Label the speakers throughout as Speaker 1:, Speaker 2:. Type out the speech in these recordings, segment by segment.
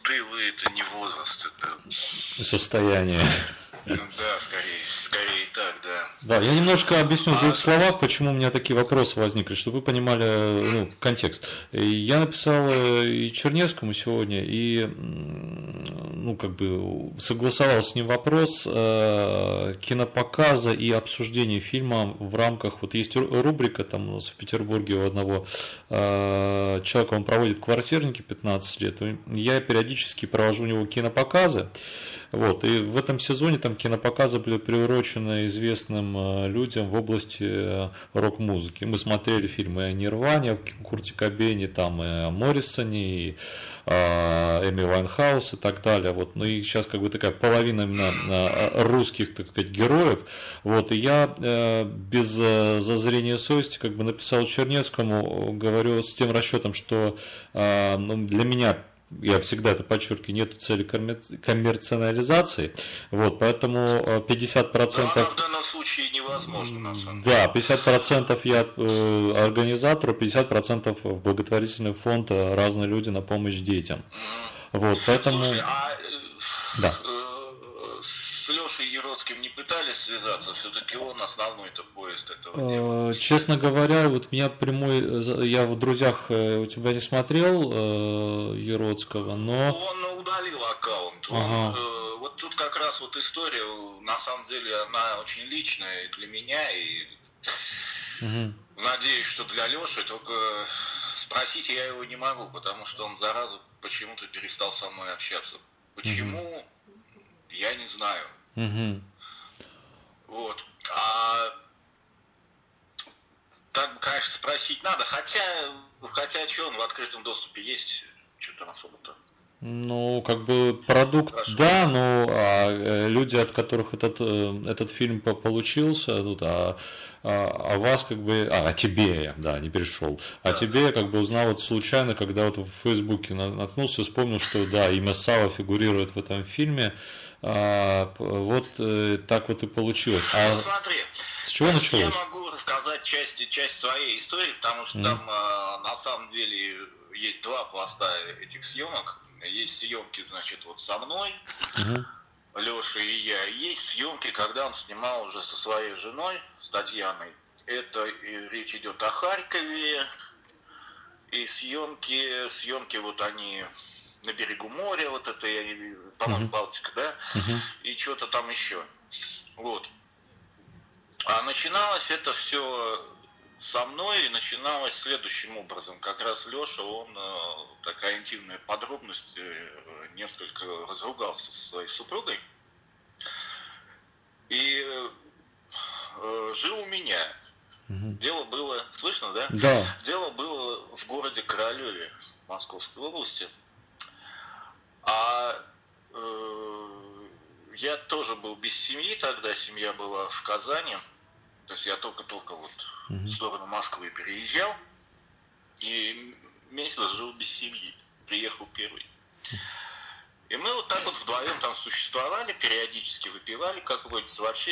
Speaker 1: вы, это не возраст, это...
Speaker 2: Состояние.
Speaker 1: Да, скорее так, да.
Speaker 2: Да, я немножко объясню в двух словах, почему у меня такие вопросы возникли, чтобы вы понимали, ну, контекст. И я написал и Чернецкому сегодня, и, ну, как бы согласовал с ним вопрос кинопоказа и обсуждения фильма в рамках, вот есть рубрика там у нас в Петербурге у одного человека, он проводит квартирники 15 лет, я периодически провожу у него кинопоказы. Вот, и в этом сезоне там кинопоказы были приурочены известным людям в области рок-музыки. Мы смотрели фильмы о Нирване, о Курте Кобейне, там и о Моррисоне, и Эми Вайнхаус и так далее. Вот. Ну и сейчас как бы такая половина именно русских, так сказать, героев. Вот. И я без зазрения совести как бы написал Чернецкому, говорю с тем расчетом, что ну, для меня, я всегда это подчеркиваю, нет цели коммерциализации, вот, поэтому 50%...
Speaker 1: Но она в данном случае невозможна, на самом деле.
Speaker 2: Да, 50% я организатору, 50% в благотворительный фонд разные люди на помощь детям. Вот, поэтому...
Speaker 1: Слушай,
Speaker 2: да.
Speaker 1: С Лешей Яроцким не пытались связаться? Все-таки он основной-то поезд этого дела.
Speaker 2: Честно говоря, вот меня прямой, я в друзьях у тебя не смотрел Яроцкого, но...
Speaker 1: Он удалил аккаунт.
Speaker 2: Ага.
Speaker 1: Вот тут как раз вот история, на самом деле, она очень личная и для меня, и надеюсь, что для Леши, только спросить я его не могу, потому что он, зараза, почему-то перестал со мной общаться. Почему, я не знаю. Вот. Так бы, конечно, спросить надо, хотя что он в открытом доступе есть, что там особо-то.
Speaker 2: Ну, как бы продукт, хорошо. Да, но люди, от которых этот фильм получился, тут, а вас как бы, о тебе я, да, не перешел, да. Тебе я как бы узнал вот случайно, когда вот в Фейсбуке наткнулся, вспомнил, что да, имя Сава фигурирует в этом фильме, вот так вот и получилось.
Speaker 1: Ну, смотри,
Speaker 2: с чего началось?
Speaker 1: Я могу рассказать часть своей истории, потому что там на самом деле есть два пласта этих съемок. Есть съемки, значит, вот со мной, Леша и я. Есть съемки, когда он снимал уже со своей женой, с Татьяной. Это речь идет о Харькове. И съемки вот они на берегу моря, вот это, по-моему, Балтика, да? И что-то там еще. Вот. А начиналось это все со мной, и начиналось следующим образом. Как раз Леша, он, такая интимная подробность, несколько разругался со своей супругой. И жил у меня. Дело было, слышно, да?
Speaker 2: Да.
Speaker 1: Дело было в городе Королеве Московской области. А я тоже был без семьи тогда, семья была в Казани. То есть я только-только вот в сторону Москвы переезжал. И месяц жил без семьи. Приехал первый. И мы вот так вот вдвоем там существовали, периодически выпивали, как водится. Вообще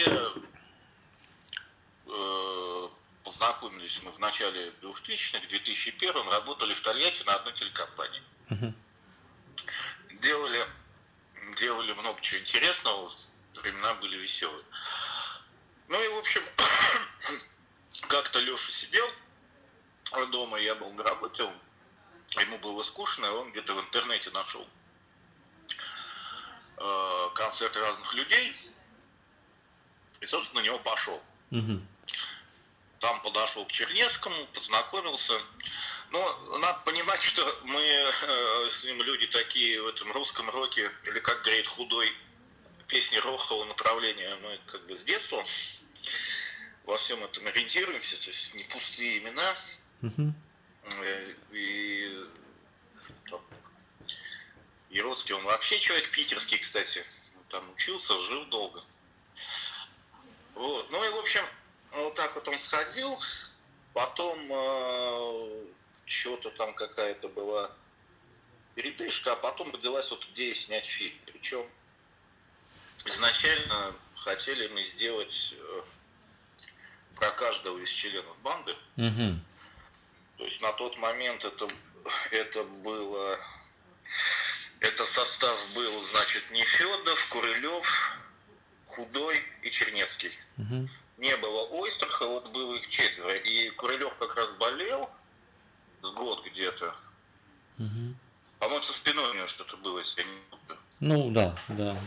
Speaker 1: познакомились мы в начале 2000-х, в 2001-м, работали в Тольятти на одной телекомпании. Делали много чего интересного, времена были веселые. Ну и, в общем, как-то Леша сидел дома, я был на работе, ему было скучно, он где-то в интернете нашел концерты разных людей, и, собственно, на него пошел. Там подошел к Чернецкому, познакомился. Но надо понимать, что мы с ним люди такие в этом русском роке, или как говорит Худой, песни рохового направления, мы как бы с детства во всем этом ориентируемся, то есть не пустые имена. И Яроцкий, он вообще человек питерский, кстати, там учился, жил долго. Вот. Ну и, в общем, вот так вот он сходил, потом что-то там какая-то была передышка, а потом родилась вот идея снять фильм. Причем изначально хотели мы сделать про каждого из членов банды. То есть на тот момент это было Это состав был, значит, Нефедов, Курылев, Худой и Чернецкий.
Speaker 2: Угу.
Speaker 1: Не было Ойстраха, вот было их 4. И Курылев как раз болел с год где-то.
Speaker 2: Угу.
Speaker 1: По-моему, со спиной у него что-то было, если я не помню.
Speaker 2: Ну, да.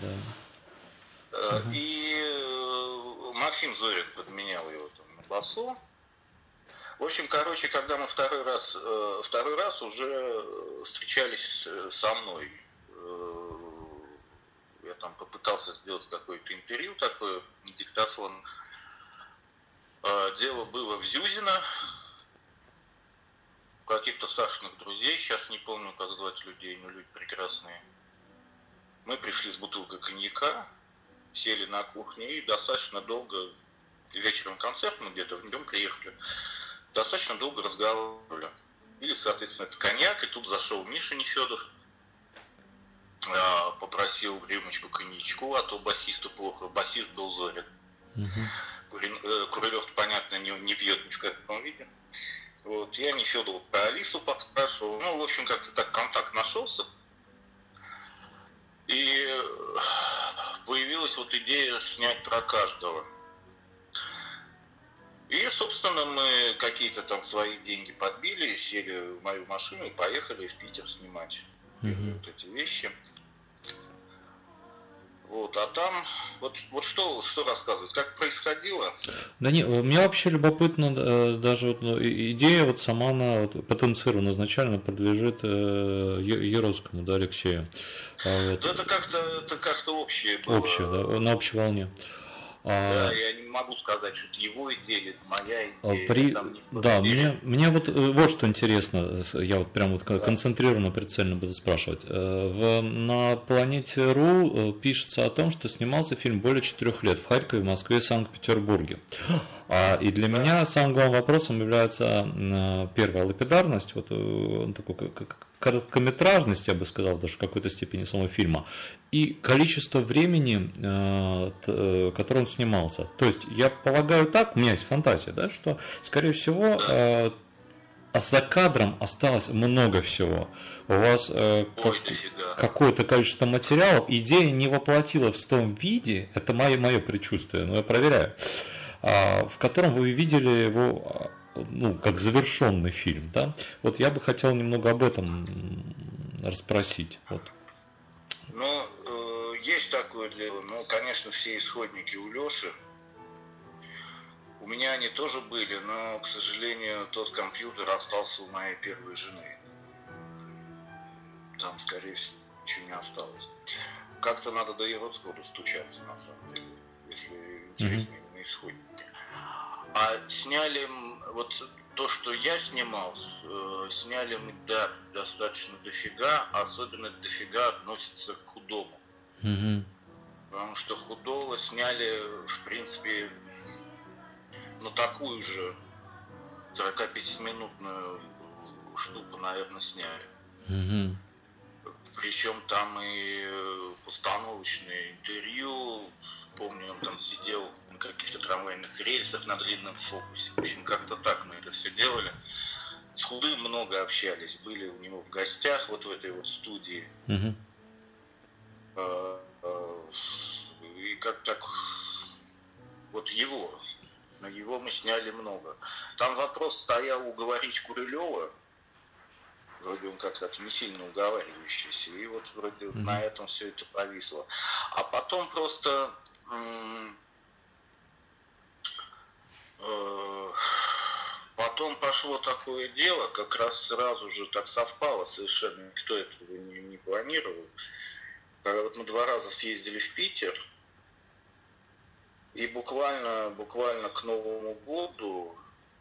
Speaker 1: И Максим Зорин подменял его там на басу. В общем, короче, когда мы второй раз уже встречались со мной, я там попытался сделать какое-то интервью такое, диктофон. Дело было в Зюзино, у каких-то Сашиных друзей, сейчас не помню, как звать людей, но люди прекрасные. Мы пришли с бутылкой коньяка, сели на кухне и достаточно долго, вечером концерт, мы где-то в днем приехали, достаточно долго разговаривали. Или, соответственно, это коньяк, и тут зашел Миша Нефедов, попросил рюмочку коньячку, а то басисту плохо, басист был Зорин. Курылев, понятно, не пьет ни в каком виде. Вот. Я Нефедову про Алису подспрашивал. Ну, в общем, как-то так контакт нашелся. И появилась вот идея снять про каждого. И, собственно, мы какие-то там свои деньги подбили, сели в мою машину и поехали в Питер снимать вот эти вещи. Вот, а там, вот что рассказывать, как происходило?
Speaker 2: Да не, мне вообще любопытно, даже вот, идея вот сама она вот, потенцирована изначально продвижет Яроцкому, да, Алексею. Вот.
Speaker 1: Да, это как-то общее было.
Speaker 2: Общее, да, на общей волне.
Speaker 1: Да, я не могу сказать, что это его идея или это моя идея.
Speaker 2: Да, мне вот что интересно, я вот прям вот концентрированно, прицельно буду спрашивать. На Планете.ру пишется о том, что снимался фильм более 4 лет в Харькове, Москве и Санкт-Петербурге. И для меня самым главным вопросом является первая лапидарность, вот такой короткометражность, я бы сказал, даже в какой-то степени самого фильма, и количество времени, которое он снимался. То есть, я полагаю так, у меня есть фантазия, да, что, скорее всего, за кадром осталось много всего. У вас какое-то количество материалов, идея не воплотилась в том виде, это мое предчувствие, но я проверяю, в котором вы видели его, ну, как завершенный фильм, да? Вот я бы хотел немного об этом расспросить. Вот.
Speaker 1: Ну, есть такое дело. Ну, конечно, все исходники у Лёши. У меня они тоже были, но, к сожалению, тот компьютер остался у моей первой жены. Там, скорее всего, ничего не осталось. Как-то надо до Яроцкого достучаться, на самом деле, если интересно на исходники. А сняли, вот то, что я снимал, сняли мы, да, достаточно дофига, особенно дофига относится к Худому. Потому что Худого сняли, в принципе, ну, такую же 45-минутную штуку, наверное, сняли. Причем там и постановочные интервью. Помню, он там сидел на каких-то трамвайных рельсах на длинном фокусе. В общем, как-то так мы это все делали. С Худым много общались, были у него в гостях вот в этой вот студии. И как так, вот на его мы сняли много. Там вопрос стоял уговорить Курылева. Вроде он как-то не сильно уговаривающийся. И вот вроде на этом все это повисло. А потом просто потом пошло такое дело, как раз сразу же так совпало совершенно, никто этого не планировал. Когда вот мы 2 раза съездили в Питер, и буквально к Новому году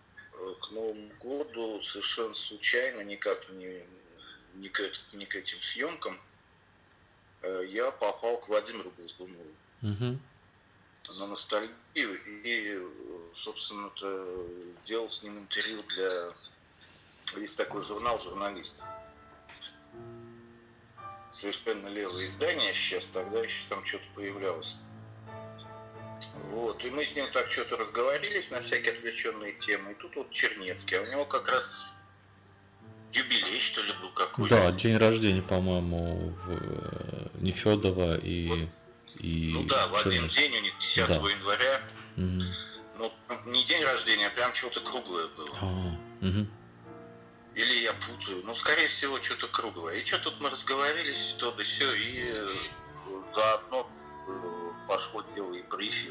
Speaker 1: совершенно случайно, никак не к этим съемкам, я попал к Владимиру Глазунову на ностальгию и, собственно, делал с ним интервью есть такой журнал «Журналист». Совершенно левое издание сейчас, тогда еще там что-то появлялось. Вот, и мы с ним так что-то разговорились на всякие отвлеченные темы. И тут вот Чернецкий, а у него как раз юбилей, что ли, был какой-то.
Speaker 2: Да, день рождения, по-моему, Нефёдова и...
Speaker 1: Вот. Ну да, в один день у них 10 января.
Speaker 2: Угу.
Speaker 1: Ну, не день рождения, а прям что-то круглое было.
Speaker 2: Угу.
Speaker 1: Или я путаю. Ну, скорее всего, что-то круглое. И что тут мы разговорились, то да сё, и заодно пошло дело и про эфир.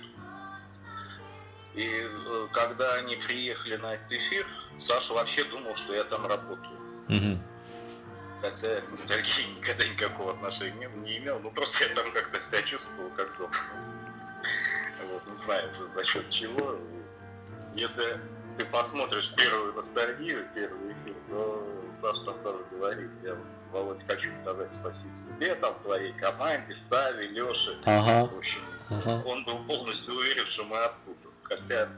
Speaker 1: И когда они приехали на этот эфир, Саша вообще думал, что я там работаю.
Speaker 2: Угу.
Speaker 1: Хотя я к ностальгии никогда никакого отношения не имел. Ну, просто я там как-то себя чувствовал как дома. Вот, не знаю, за счет чего. Если ты посмотришь первую ностальгию, первый эфир, то Саша там тоже говорит: я, Володя, хочу сказать спасибо тебе, там, твоей команде, Саве, Леше.
Speaker 2: Ага.
Speaker 1: В общем, он был полностью уверен, что мы оттуда. Хотя,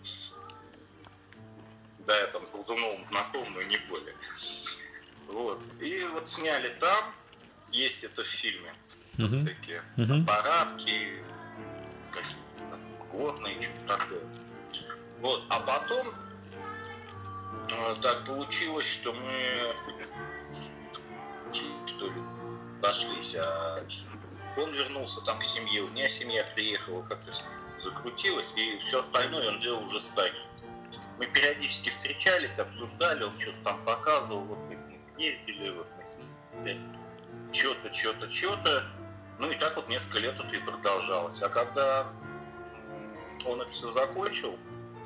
Speaker 1: да, я там с Глазуновым знаком, но не более. Вот. И вот сняли там, есть это в фильме, всякие парадки, какие-то горные, что-то такое. Вот. А потом так получилось, что мы что ли сошлись, а он вернулся там к семье, у меня семья приехала, как-то закрутилась, и все остальное он делал уже с Таней. Мы периодически встречались, обсуждали, он что-то там показывал, вот мы ездили, вот мы что-то. Ну и так вот несколько лет это и продолжалось. А когда он это все закончил,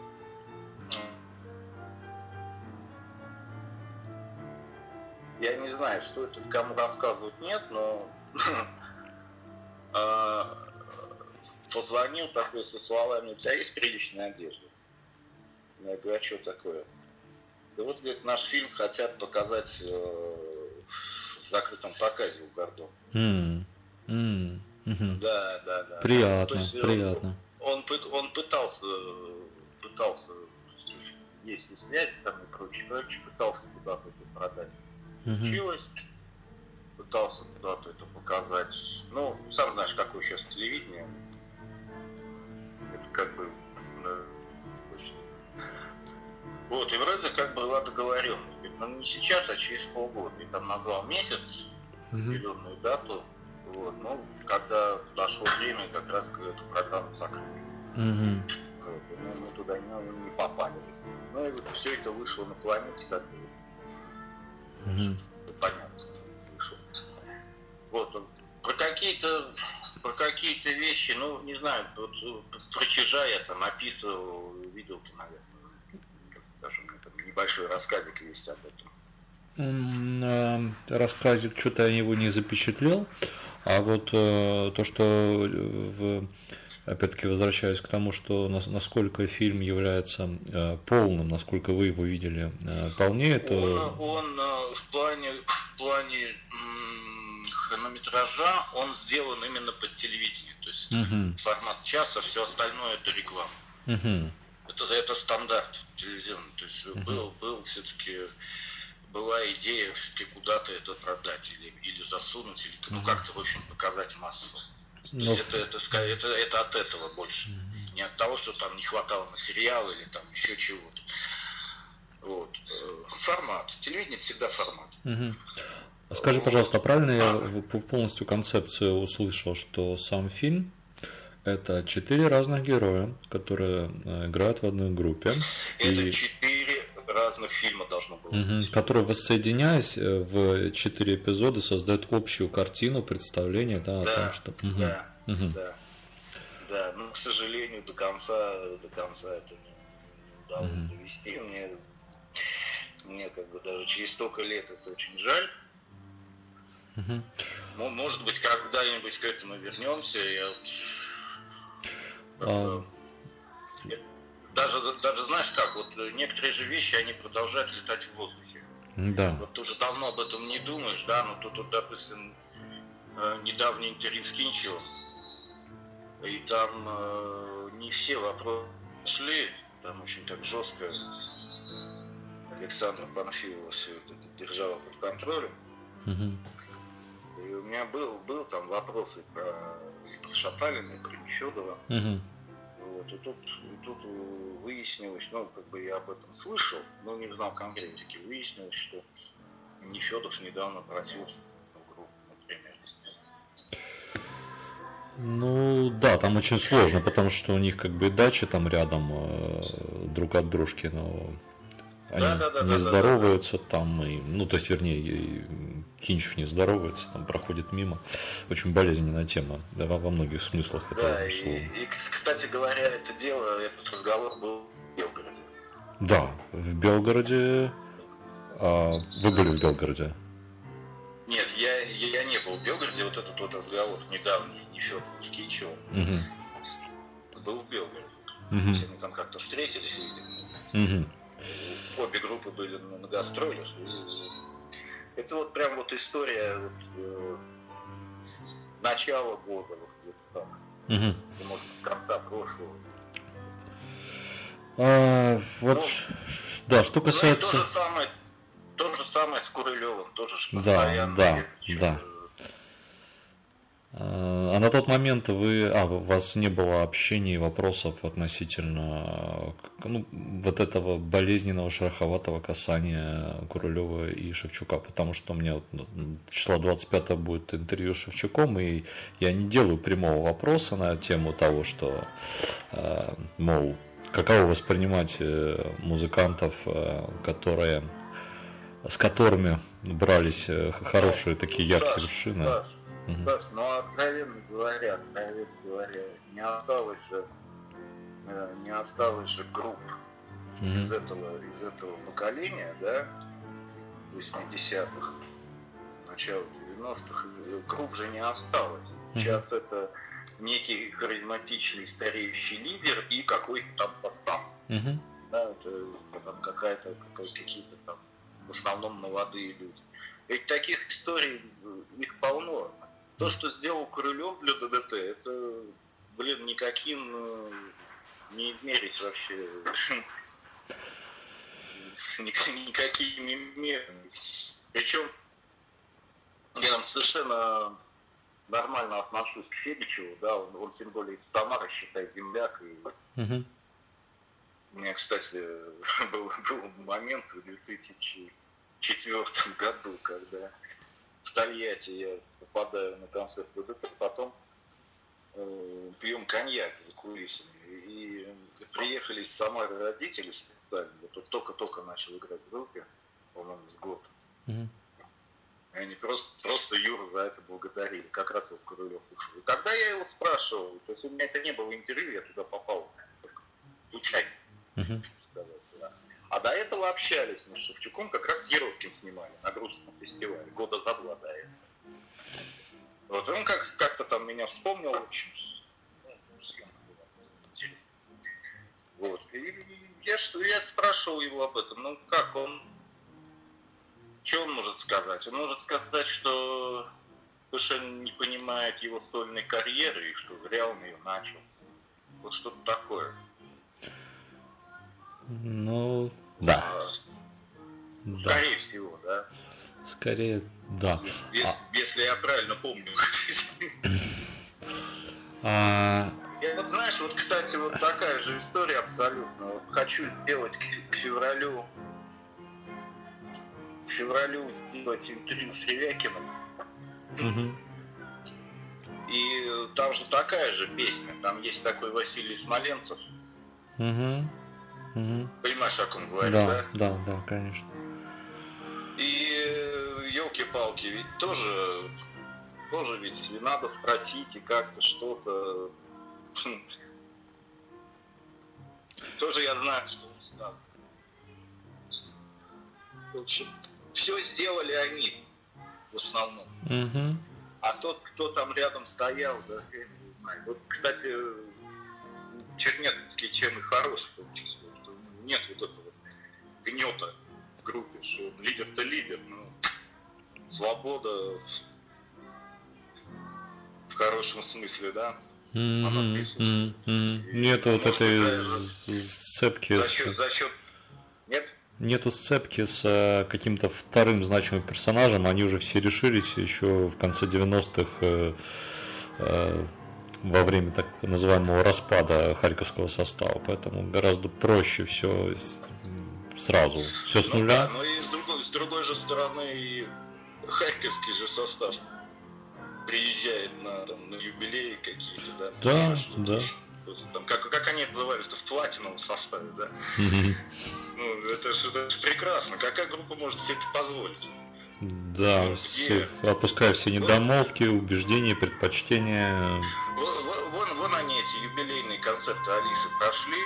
Speaker 1: я не знаю, что это кому рассказывать, нет, но позвонил такой со словами: у тебя есть приличная одежда? Я говорю: а что такое? Да вот, говорит, наш фильм хотят показать в закрытом показе у Гордона. Да.
Speaker 2: Приятно,
Speaker 1: То есть,
Speaker 2: приятно.
Speaker 1: Он пытался есть и связь там и прочее, пытался куда-то это продать. Получилось, пытался куда-то это показать. Ну, сам знаешь, какое сейчас телевидение. Это как бы... Вот, и вроде как была договоренность. Ну, не сейчас, а через полгода. И там назвал месяц, определенную дату. Вот, ну, когда подошло время, как раз эту программу закрыли. Вот, и мы туда не попали. Ну, и вот все это вышло на планете, как бы. Понятно. Вышло. Вот, про какие-то вещи, ну, не знаю, вот, про Чижа я там описывал, видел ты, наверное. Даже у меня там небольшой рассказик есть об этом.
Speaker 2: Рассказик, что-то я его не запечатлел, а вот то, что опять-таки возвращаюсь к тому, что насколько фильм является полным, насколько вы его видели полнее, то...
Speaker 1: Он в плане хронометража он сделан именно под телевидение, то есть формат часа, все остальное это реклама. Это стандарт телевизионный, то есть был все-таки была идея все-таки куда-то это продать или засунуть, или ну как-то в общем показать массу. То есть это от этого больше, не от того, что там не хватало материала или там еще чего-то. Вот. Формат. Телевидение всегда формат.
Speaker 2: Скажи, пожалуйста, правильно я полностью концепцию услышал, что сам фильм это 4 разных героя, которые играют в одной группе.
Speaker 1: Это 4 разных фильма должно быть.
Speaker 2: Которые, воссоединяясь в 4 эпизода, создают общую картину, представление, да, о том, что...
Speaker 1: Да, но, к сожалению, до конца это не удалось довести. Мне как бы даже через столько лет это очень жаль. Может быть, когда-нибудь к этому вернемся. Даже знаешь как, вот некоторые же вещи, они продолжают летать в воздухе.
Speaker 2: Да.
Speaker 1: Вот ты уже давно об этом не думаешь, да, но тут, допустим, недавнее интервью с Кинчевым, и там не все вопросы шли, там очень так жестко Александра Панфилова все это держала под контролем. И у меня был там вопросы про Шаталина и про Нефёдова. Вот, и тут выяснилось, ну, как бы я об этом слышал, но не знал конкретики, выяснилось, что Нефедов недавно просился в группу, например.
Speaker 2: Ну да, там очень сложно, потому что у них как бы и дачи там рядом друг от дружки, но они не здороваются там, и, ну то есть вернее и Кинчев не здоровается, там проходит мимо. Очень болезненная тема, да, во многих смыслах этого слова.
Speaker 1: И, кстати говоря, этот разговор был в Белгороде.
Speaker 2: Да, в Белгороде. Вы были в Белгороде?
Speaker 1: Нет, я не был в Белгороде. Вот этот вот разговор недавний, Нефедов с Кинчевым, был в Белгороде. Все мы там как-то встретились, видимо. Обе группы были на гастролях. Это вот прям вот история начала года, вот где-то так. Может, конца прошлого.
Speaker 2: Да, что касается...
Speaker 1: То же самое с Курылевым, тоже
Speaker 2: постоянно. Да. А на тот момент у вас не было общения и вопросов относительно вот этого болезненного шероховатого касания Курылева и Шевчука, потому что у меня числа 25 будет интервью с Шевчуком, и я не делаю прямого вопроса на тему того, что, мол, каково воспринимать музыкантов, с которыми брались хорошие такие яркие вершины.
Speaker 1: Саш, но откровенно говоря, не осталось же групп из этого поколения, да, 80-х, начала 90-х, групп же не осталось. Сейчас это некий харизматичный стареющий лидер и какой-то там состав. Да, это там какие-то там в основном молодые люди. Ведь таких историй их полно. То, что сделал Курылев для ДДТ, это, никаким не измерить вообще никакими мерами. Причем я там совершенно нормально отношусь к Федичеву, да, он тем более из Самары, считай, земляк. И у меня, кстати, был момент в 2004 году, когда в Тольятти я попадаю на концерт ДДТ, потом пьем коньяк за кулисами. И приехали из Самары родители специально, вот только начал играть в группе, по-моему, с года. И они просто Юру за это благодарили, как раз вот Курылев ушел. И тогда я его спрашивал, то есть у меня это не было интервью, я туда попал случайно. А до этого общались мы с Шевчуком, как раз с Яровским снимали на Грузинском фестивале, года за 2 до этого. Вот он как-то там меня вспомнил, в общем, съемка была интересная. Вот. И я спрашивал его об этом, как он, что он может сказать? Он может сказать, что совершенно не понимает его сольной карьеры и что зря он ее начал. Вот что-то такое.
Speaker 2: Ну, да.
Speaker 1: Скорее всего, да.
Speaker 2: Скорее, да.
Speaker 1: Если я правильно помню. Я вот, знаешь, вот, кстати, вот такая же история абсолютно. Вот хочу сделать к февралю сделать интервью с Ревякиным. И там же такая же песня. Там есть такой Василий Смоленцев. Понимаешь, о ком говорю, да?
Speaker 2: Да, конечно.
Speaker 1: И елки-палки, ведь тоже ведь, если надо спросить и как-то что-то, тоже я знаю, что он стал. В общем, все сделали они в основном. А тот, кто там рядом стоял, да, я не знаю. Вот, кстати, Чернецкий чем и хорош, в том числе, что нет вот этого гнета в группе, что лидер-то лидер, но свобода в хорошем смысле, да, она присутствует.
Speaker 2: Нету вот этой сцепки.
Speaker 1: За счет... Нет?
Speaker 2: Нету сцепки с каким-то вторым значимым персонажем, они уже все решились еще в конце 90-х во время так называемого распада Харьковского состава, поэтому гораздо проще все сразу, все с нуля.
Speaker 1: Да, но и с другой же стороны, и харьковский же состав приезжает на юбилеи какие-то, да?
Speaker 2: Да,
Speaker 1: Еще
Speaker 2: да.
Speaker 1: Там, как они это называют-то, в платиновом составе, да? Ну, это же прекрасно. Какая группа может себе это позволить?
Speaker 2: Да, опуская все недомолвки, убеждения, предпочтения.
Speaker 1: Вон они, эти юбилейные концерты Алисы прошли.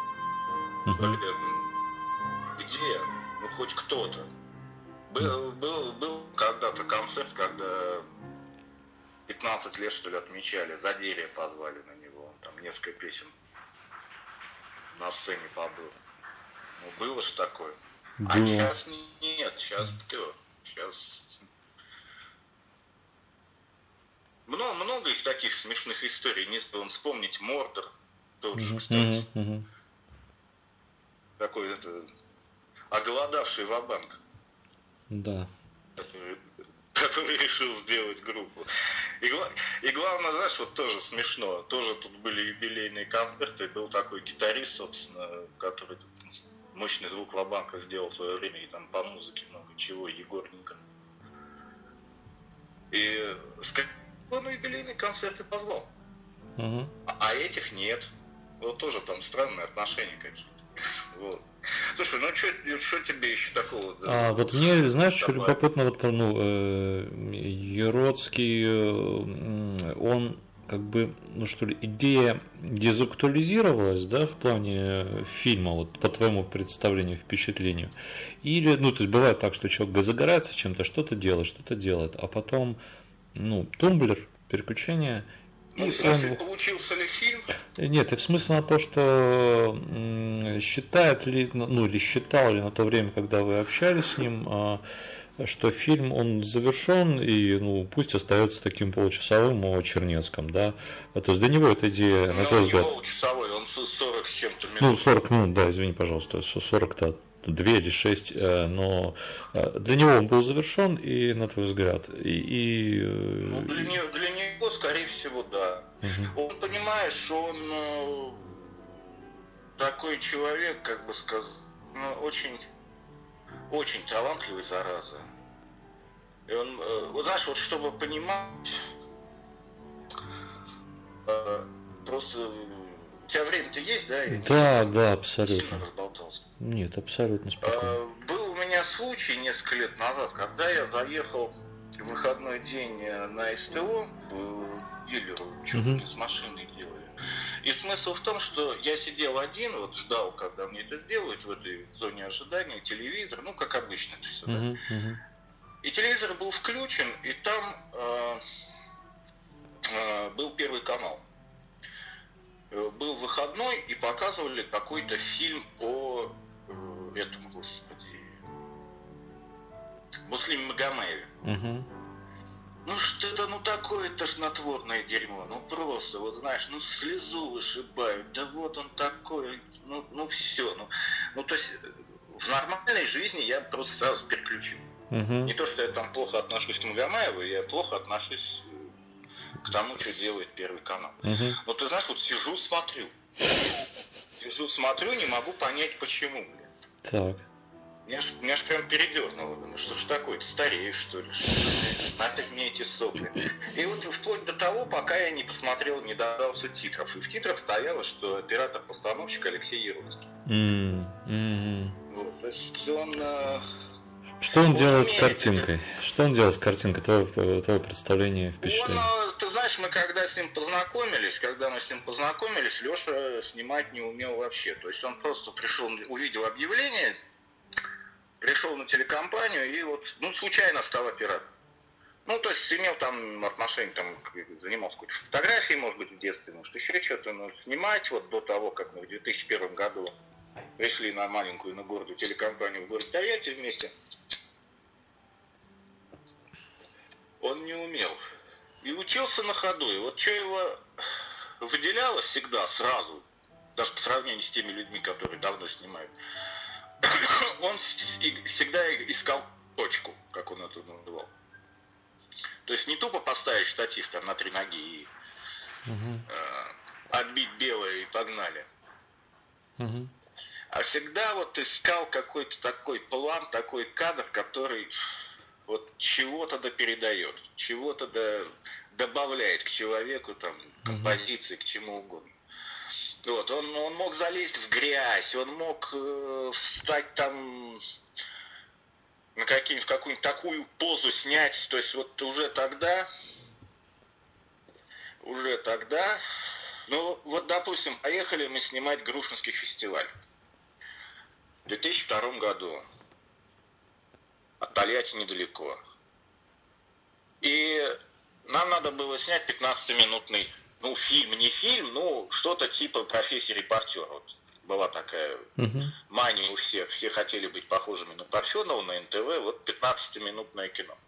Speaker 1: Где? Ну, хоть кто-то. Был когда-то концерт, когда 15 лет, что ли, отмечали. Задерия позвали на него. Там несколько песен на сцене побыл. Ну, было же такое.
Speaker 2: Было.
Speaker 1: А сейчас нет, сейчас все. Сейчас много их таких смешных историй. Не забыл вспомнить Мордор. Тот же, кстати. Такой оголодавший ва-банк.
Speaker 2: Да.
Speaker 1: Который решил сделать группу. И главное, знаешь, вот тоже смешно. Тоже тут были юбилейные концерты. И был такой гитарист, собственно, который мощный звук ва-банка сделал в свое время. И там по музыке много чего. Егор Никон. И он на юбилейные концерты позвал. А этих нет. Вот тоже там странные отношения какие-то. Вот. Слушай, ну что тебе еще такого?
Speaker 2: Вот мне, знаешь, что любопытно, вот, Яроцкий, он как бы, ну что ли, идея дезактуализировалась, да, в плане фильма, вот по твоему представлению, впечатлению. Или, ну, то есть бывает так, что человек загорается чем-то, что-то делает, а потом, ну, тумблер, переключение.
Speaker 1: Ну, в смысле, получился ли фильм?
Speaker 2: Нет, и в смысле на то, что считает ли, ну или считал ли на то время, когда вы общались с ним, что фильм он завершен и ну пусть остается таким получасовым о Чернецком, да. То есть для него эта идея, на твой взгляд.
Speaker 1: Он не получасовой, он 40 с чем-то минут.
Speaker 2: Ну, 40 минут, да, извини, пожалуйста, 40-то. 2 или 6, но для него он был завершен, и на твой взгляд,
Speaker 1: Ну, для него, скорее всего, да. Он, понимаешь, он такой человек, как бы сказать, ну, очень, очень талантливый, зараза. И он, вот знаешь, вот чтобы понимать, просто у тебя время-то есть, да?
Speaker 2: Да, абсолютно.
Speaker 1: Сильно разболтался.
Speaker 2: Нет, абсолютно спокойно.
Speaker 1: Был у меня случай несколько лет назад, когда я заехал в выходной день на СТО к дилеру, что-то мне с машиной делали. И смысл в том, что я сидел один, вот ждал, когда мне это сделают в этой зоне ожидания, телевизор, ну как обычно это все, да? И телевизор был включен, и там был Первый канал. Был выходной, и показывали какой-то фильм о этому, господи, Муслиме Магомаеве. Ну что-то, ну такое тошнотворное дерьмо, ну просто, вот знаешь, ну слезу вышибают, да вот он такой, ну все, ну то есть в нормальной жизни я просто сразу переключил. Не то, что я там плохо отношусь к Магомаеву, я плохо отношусь к тому, что делает Первый канал. Но ты знаешь, вот сижу, смотрю, не могу понять, почему, блин.
Speaker 2: Так.
Speaker 1: Меня ж прям передернуло, думаю, что ж такое, старею, что ли, нафиг мне эти сопли. И вот вплоть до того, пока я не посмотрел, не дождался титров. И в титрах стояло, что оператор-постановщик Алексей Яроцкий. Вот, то есть он...
Speaker 2: Что он делает с картинкой? Что он делает с картинкой? Твое представление, впечатление?
Speaker 1: Ты знаешь, мы когда мы с ним познакомились, Леша снимать не умел вообще. То есть он просто пришел, увидел объявление, пришел на телекомпанию и вот, ну, случайно стал оператором. Ну, то есть имел там отношение, там, занимался какой-то фотографией, может быть, в детстве, может, еще что-то, но снимать вот до того, как мы в 2001 году пришли на маленькую, на гордую телекомпанию в городе Тольятти вместе. Он не умел. И учился на ходу. И вот что его выделяло всегда, сразу, даже по сравнению с теми людьми, которые давно снимают, он всегда искал точку, как он это называл. То есть не тупо поставить штатив там на 3 ноги и отбить белое и погнали. А всегда вот искал какой-то такой план, такой кадр, который вот чего-то передает, чего-то добавляет к человеку, там, композиции, к чему угодно. Вот, он мог залезть в грязь, он мог встать там на какую-нибудь такую позу снять. То есть вот уже тогда, ну вот, допустим, поехали мы снимать Грушинский фестиваль в 2002 году. От Тольятти недалеко. И нам надо было снять 15-минутный, ну, фильм, не фильм, ну, что-то типа профессии репортера. Вот была такая мания у всех. Все хотели быть похожими на Парфенова, на НТВ. Вот 15-минутное кино.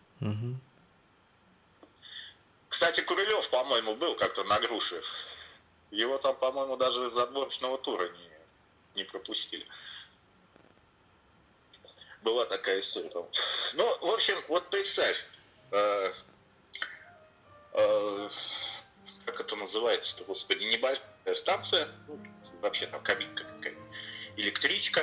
Speaker 1: Кстати, Курилев, по-моему, был как-то на Груше. Его там, по-моему, даже из отборочного тура не пропустили. Была такая история. Ну, в общем, вот представь, как это называется-то, господи, небольшая станция, ну, вообще там кабинка какая-то, электричка,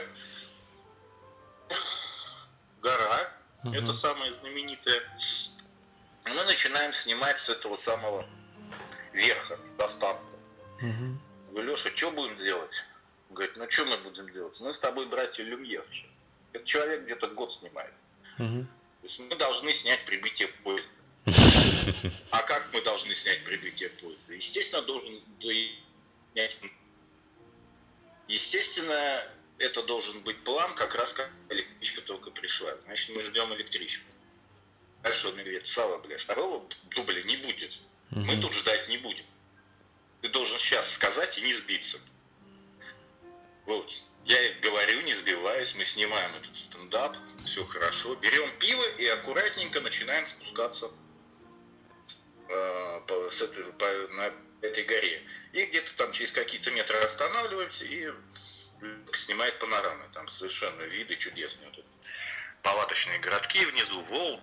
Speaker 1: гора, это самая знаменитая. И мы начинаем снимать с этого самого верха, до станции. Говорю, Леша, что будем делать? Он говорит, ну что мы будем делать? Мы с тобой братья Люмьер. Этот человек где-то год снимает. То есть мы должны снять прибытие поезда. А как мы должны снять прибытие поезда? Естественно, это должен быть план, как раз как электричка только пришла. Значит, мы ждем электричку. Дальше он мне говорит, Сава, бля, второго дубля не будет. Мы тут ждать не будем. Ты должен сейчас сказать и не сбиться. Вот. Я говорю, не сбиваюсь, мы снимаем этот стендап, все хорошо. Берем пиво и аккуратненько начинаем спускаться на этой горе. И где-то там через какие-то метры останавливаемся и снимает панорамы. Там совершенно виды чудесные. Вот палаточные городки внизу, Волг.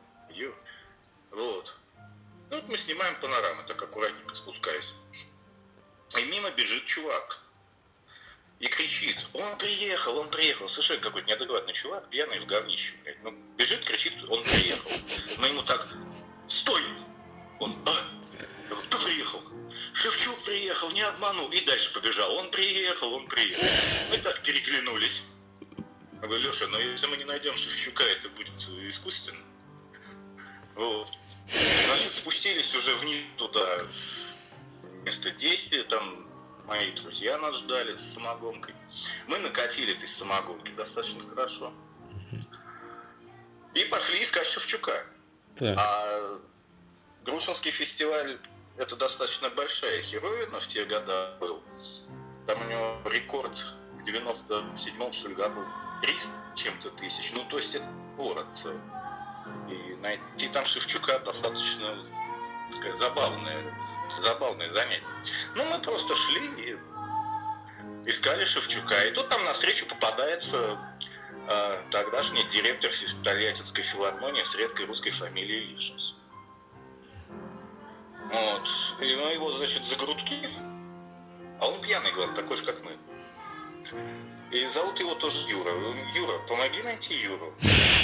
Speaker 1: Вот. Ну, вот мы снимаем панорамы, так аккуратненько спускаясь. И мимо бежит чувак. И кричит, он приехал. Совершенно какой-то неадекватный чувак, пьяный в говнище. Ну, бежит, кричит, он приехал. Мы ему так, стой! Он, кто приехал? Шевчук приехал, не обманул. И дальше побежал. Он приехал. Мы так переглянулись. Я говорю, Леша, но если мы не найдем Шевчука, это будет искусственно. Вот. Значит, спустились уже вниз туда, место действия, там мои друзья нас ждали с самогонкой. Мы накатили этой самогонки достаточно хорошо. И пошли искать Шевчука. Так. А Грушинский фестиваль — это достаточно большая херовина в те года был. Там у него рекорд в 97-м, что ли, году 300 чем-то тысяч. Ну, то есть это город целый. И найти там Шевчука достаточно такое забавное занятие. Ну, мы просто шли и искали Шевчука. И тут там навстречу попадается тогдашний директор Тольяттинской филармонии с редкой русской фамилией Лившиц. Вот. И мы его, значит, за грудки, а он пьяный, главное, такой же, как мы. И зовут его тоже Юра. Юра, помоги найти Юру.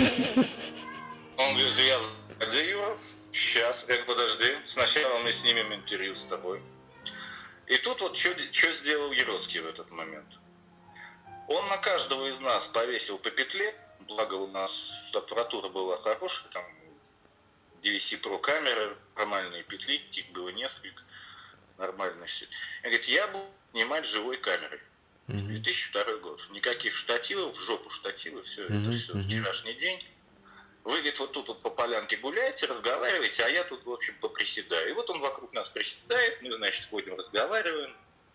Speaker 1: Он говорит, где Юра? Сейчас. Я говорю, подожди, сначала мы снимем интервью с тобой. И тут вот что сделал Ероцкий в этот момент. Он на каждого из нас повесил по петле, благо у нас аппаратура была хорошая, там DVC Pro камеры, нормальные петли, их было несколько, нормально все. Он говорит, я буду снимать живой камерой. 2002 год. Никаких штативов, в жопу штативы, все, это все вчерашний день. Вы, говорит, вот тут вот по полянке гуляете, разговариваете, а я тут, в общем, поприседаю. И вот он вокруг нас приседает, мы, значит, ходим, разговариваем.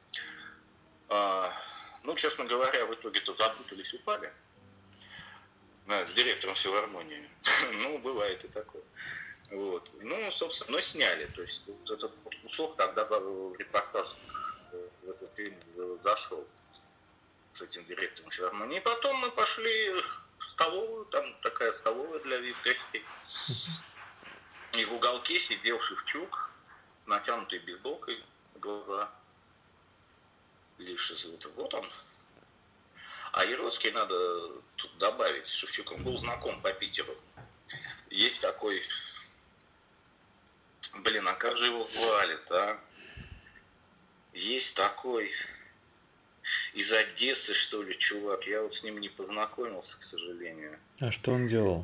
Speaker 1: Ну, честно говоря, в итоге-то запутались, упали. С директором филармонии. Ну, бывает и такое. Вот. Ну, собственно, но сняли. То есть вот этот кусок тогда в репортаж в этот фильм зашел с этим директором филармонии. И потом мы пошли в столовую, там такая столовая для вип-гостей. И в уголке сидел Шевчук, натянутый бейсболкой, глаза. Лившиц, вот он. А Яроцкий, надо тут добавить, Шевчук, он был знаком по Питеру. Есть такой, а как же его звали-то, а? Есть такой из Одессы, что ли, чувак. Я вот с ним не познакомился, к сожалению.
Speaker 2: А что он делал?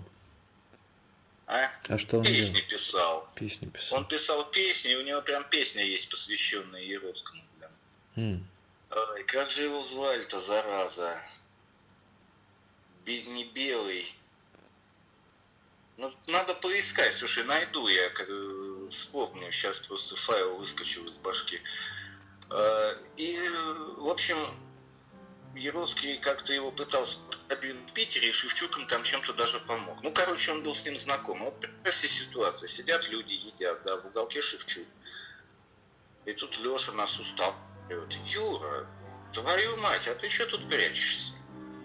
Speaker 2: А что он
Speaker 1: Песни
Speaker 2: делал?
Speaker 1: писал.
Speaker 2: Песни писал.
Speaker 1: Он писал песни, у него прям песня есть, посвященная Яроцкому. Ой, как же его звали-то, зараза? Не Белый. Ну, надо поискать, слушай, найду я, вспомню, сейчас просто файл выскочил из башки. И, в общем, Яроцкий как-то его пытался продвинуть в Питере, и Шевчук им там чем-то даже помог. Ну, короче, он был с ним знаком. Вот все ситуация. Сидят люди, едят, да, в уголке Шевчук. И тут Леша нас устал. Говорит: Юра, твою мать, а ты что тут прячешься?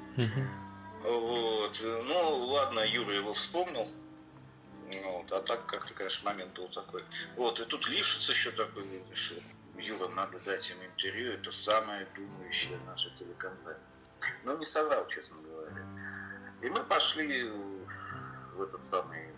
Speaker 1: Вот. Ну, ладно, Юра его вспомнил. Вот. А так как-то, конечно, момент был такой. Вот. И тут Лившиц еще такой, видишь, Юра, надо дать им интервью, это самая думающая наша телекомпания. Но не соврал, честно говоря. И мы пошли в этот самый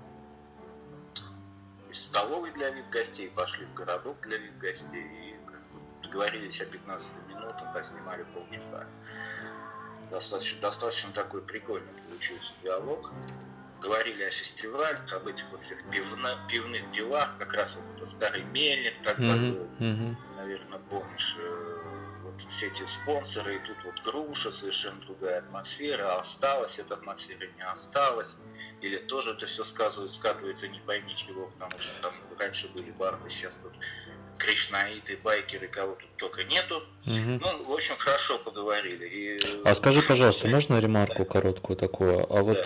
Speaker 1: из столовой для VIP-гостей, пошли в городок для VIP-гостей и договорились о 15 минутах, а снимали полчаса. Достаточно такой прикольный получился диалог. Говорили о фестивале, об этих вот всех пивных делах, как раз вот старый мельник, наверное, помнишь, вот все эти спонсоры, и тут вот груша, совершенно другая атмосфера, а осталась эта атмосфера, не осталась, или тоже это все скатывается не пойми чего, потому что там раньше были барды, сейчас тут кришнаиты, байкеры, кого тут только нету. Ну, в общем, хорошо поговорили.
Speaker 2: А скажи, пожалуйста, можно ремарку короткую такую? А вот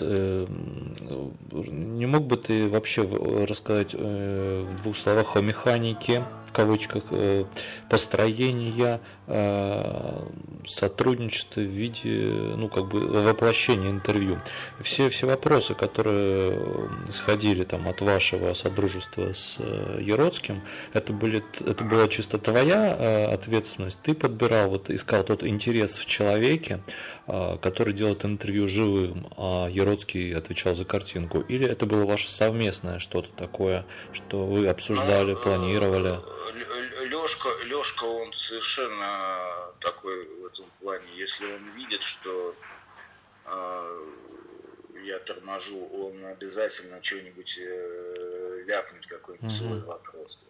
Speaker 2: не мог бы ты вообще рассказать в двух словах о механике, в кавычках, построения, сотрудничества в виде, ну, как бы воплощения интервью? Все вопросы, которые исходили там от вашего содружества с Яроцким, это была чисто твоя ответственность? Ты подбирал, вот искал тот интерес в человеке, который делает интервью живым, а Яроцкий отвечал за картинку? Или это было ваше совместное что-то такое, что вы обсуждали, планировали?
Speaker 1: Лёшка, он совершенно такой в этом плане. Если он видит, что я торможу, он обязательно что-нибудь ляпнет, какой-нибудь свой вопрос.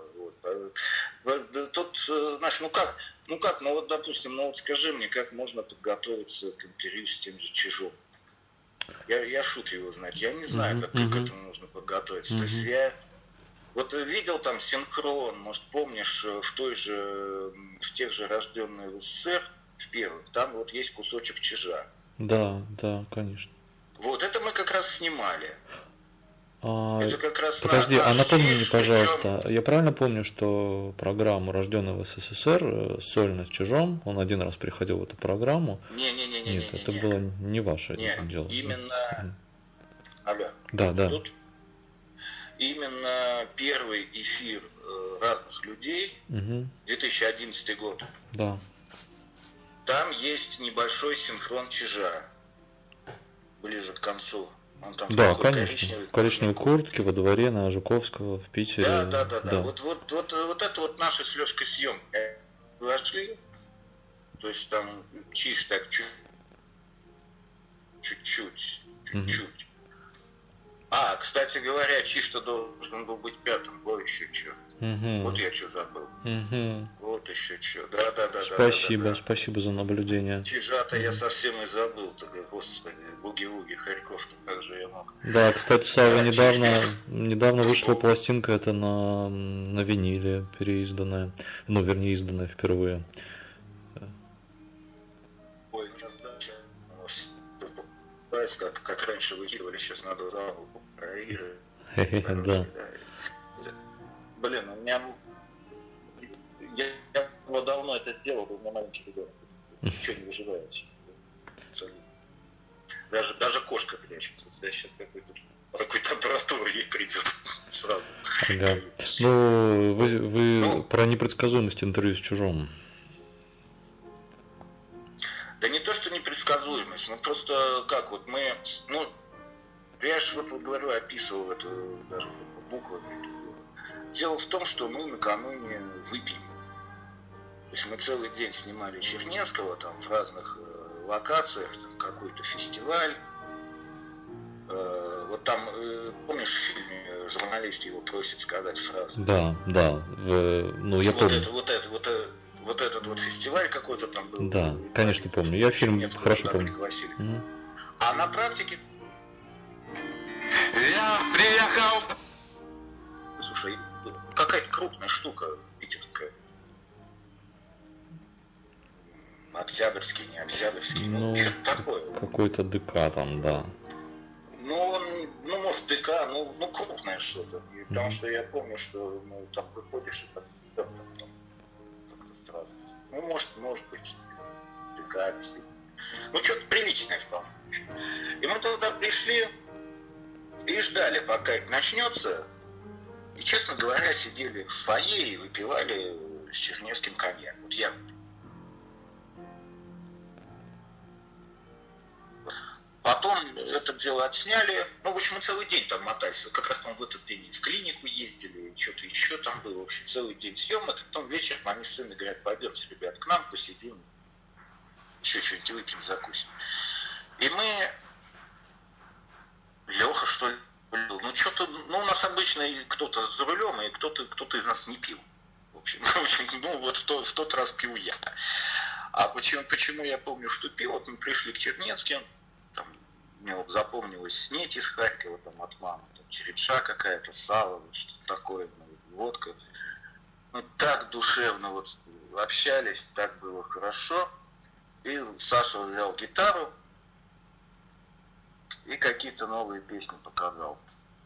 Speaker 1: Вот. Тут, знаешь, ну вот, допустим, вот скажи мне, как можно подготовиться к интервью с тем же Чижом? Я шут его знать, я не знаю, как к этому нужно подготовиться. То есть я вот видел там синхрон, может, помнишь, в тех же «Рожденные в СССР», в первых, там вот есть кусочек Чижа.
Speaker 2: Да, конечно.
Speaker 1: Вот это мы как раз снимали. Это как раз
Speaker 2: подожди, а напомни мне, пожалуйста, я правильно помню, что программу «Рожденный в СССР» сольно с Чижом, он один раз приходил в эту программу? Нет, это было не ваше дело.
Speaker 1: Именно... Алло.
Speaker 2: Да.
Speaker 1: Тут именно первый эфир разных людей, 2011 год.
Speaker 2: Да.
Speaker 1: Там есть небольшой синхрон Чижа. Ближе к концу. Он там
Speaker 2: конечно. В коричневой куртке во дворе на Жуковского в Питере.
Speaker 1: Да. Вот это вот наши с Лёшкой съемки вошли. То есть там Чиж так чуть-чуть. А, кстати говоря, Чиж-то должен был быть пятым. Вот еще что. Вот я что забыл. Вот еще что. Да.
Speaker 2: Спасибо за наблюдение.
Speaker 1: Чижа-то я совсем и забыл-то. Господи, буги-вуги, Харьков-то, как же я мог.
Speaker 2: Да, кстати, Сава, недавно вышла пластинка, это на виниле переизданная. Ну, вернее, изданная впервые.
Speaker 1: Ой, раздача. Как раньше выкидывали, сейчас надо заново проигрывать.
Speaker 2: Да.
Speaker 1: Блин, у меня... Я давно это сделал, был у меня маленький ребенок. Ничего не выживает. Даже кошка прячется. Сейчас какой-то аппаратура ей придет сразу.
Speaker 2: Ага. Ну, вы про непредсказуемость интервью с Чужом.
Speaker 1: Да не то, что непредсказуемость. было как, вот мы, ну, я же вот говорю, описывал это даже буквами. Дело в том, что мы накануне выпили. То есть мы целый день снимали Чернецкого там в разных локациях, там какой-то фестиваль. Вот там, помнишь, в фильме журналист его просит сказать фразу?
Speaker 2: Да, ну я помню.
Speaker 1: Вот этот вот фестиваль какой-то там был.
Speaker 2: Да, конечно помню. Я фильм хорошо помню.
Speaker 1: Угу. А на практике...
Speaker 3: Я приехал...
Speaker 1: Слушай, какая-то крупная штука питерская. Октябрьский, не Октябрьский, ну что-то такое.
Speaker 2: Какой-то ДК там, да.
Speaker 1: Ну, может, ДК, ну крупное что-то. Потому что я помню, что там выходишь и там как-то сразу. Ну, может быть, ДК, действительно. Ну, что-то приличное вполне. И мы туда пришли и ждали, пока это начнется. И, честно говоря, сидели в фойе и выпивали с Чернецким коньяк. Вот я. Потом это дело отсняли. Ну, в общем, мы целый день там мотались. Как раз, по-моему, в этот день в клинику ездили, что-то еще там было. В общем, целый день съемок. И потом вечером они с сыном говорят, пойдемте, ребят, к нам посидим. Еще что-нибудь выпьем, закусим. И мы... Леха, что ли? Ну, что-то... Ну, у нас обычно кто-то за рулем, и кто-то из нас не пил. В общем, ну, вот в тот раз пил я. А почему я помню, что пил? Вот мы пришли к Чернецким. Там, мне вот запомнилось снеть из Харькова, там, от мамы, там, черепша какая-то, сало, вот, что-то такое, водка. Ну, так душевно вот общались, так было хорошо. И Саша взял гитару и какие-то новые песни показал.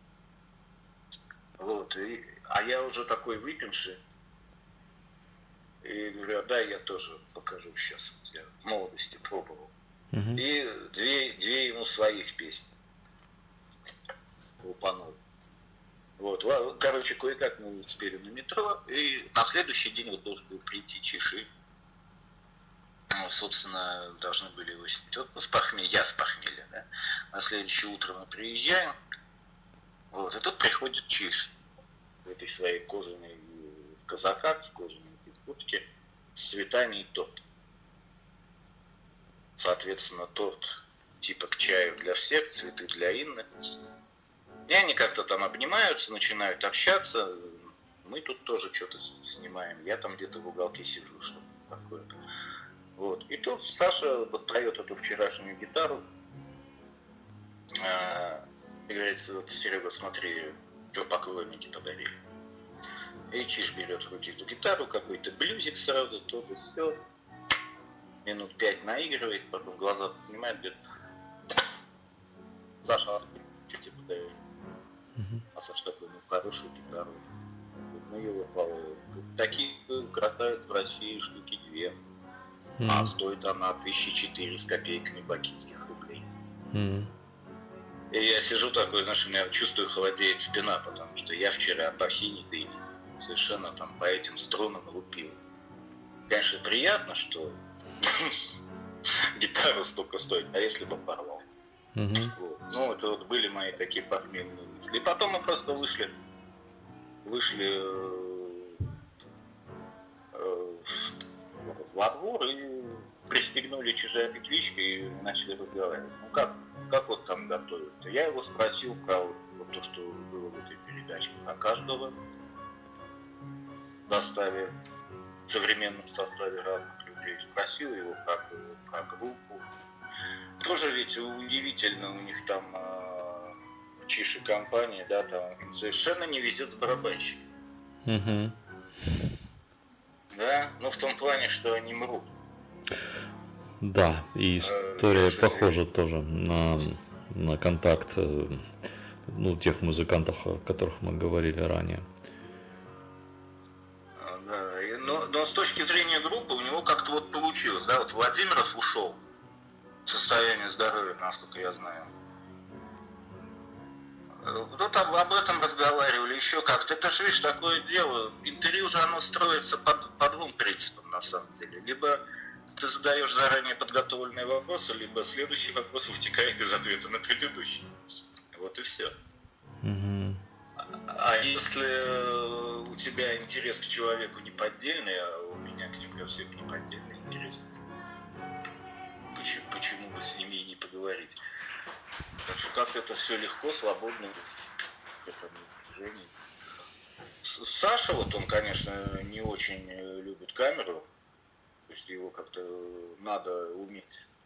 Speaker 1: Вот, а я уже такой выпивший. И говорю, да, я тоже покажу сейчас. Я в молодости пробовал. И две ему своих песни лупанул. Вот, короче, кое-как мы успели на метро, и на следующий день вот должен был прийти Чиши. Ну, собственно, должны были его снять. Вот я с похмелья, да. На следующее утро мы приезжаем, вот, и тут приходит Чиш в этой своей кожаной казаках, в кожаной куртке, с цветами и тортом. Соответственно, торт типа к чаю для всех, цветы для Инны. И они как-то там обнимаются, начинают общаться. Мы тут тоже что-то снимаем. Я там где-то в уголке сижу, что-то такое. Вот. И тут Саша достает эту вчерашнюю гитару. И говорит, вот, Серега, смотри, что поклонники подарили. И Чиж берет в руки эту гитару, какой-то блюзик сразу, то-то все. Минут 5 наигрывает, потом глаза поднимает, говорит, Саша, что тебе подарили? А Саша такой, ну, хорошую гитару. Ну, его хвалил. Такие катают в России штуки 2. А стоит она 1004 с копейками бакинских рублей. И я сижу такой, знаешь, у меня чувствую, холодеет спина, потому что я вчера по хинике совершенно там по этим струнам лупил. Конечно, приятно, что гитара столько стоит, а если бы порвал. Вот. Ну, это вот были мои такие похмельные мысли. И потом мы просто вышли во двор и пристегнули чужая петличка и начали разговаривать. Ну, как вот там готовят-то? Я его спросил про вот то, что было в этой передаче. О каждого составе, в современном составе разных людей. Спросил его про группу. Тоже ведь удивительно, у них там Чиши компания, да, там им совершенно не везет с барабанщиком. Да, ну в том плане, что они мрут.
Speaker 2: Да, и история похожа тоже на контакт, ну, тех музыкантов, о которых мы говорили ранее.
Speaker 1: Да, но с точки зрения группы у него как-то вот получилось, да, вот Владимиров ушел, состояние здоровья, насколько я знаю. Вот об этом разговаривали, еще как-то. Это же, видишь, такое дело. Интервью же оно строится по двум принципам, на самом деле. Либо ты задаешь заранее подготовленные вопросы, либо следующий вопрос вытекает из ответа на предыдущий. Вот и все. А если у тебя интерес к человеку неподдельный, а у меня к нему всех неподдельный интерес, почему бы с ними и не поговорить? Так что как-то это все легко, свободно, без движений. Саша, вот он, конечно, не очень любит камеру, то есть его как-то надо уметь,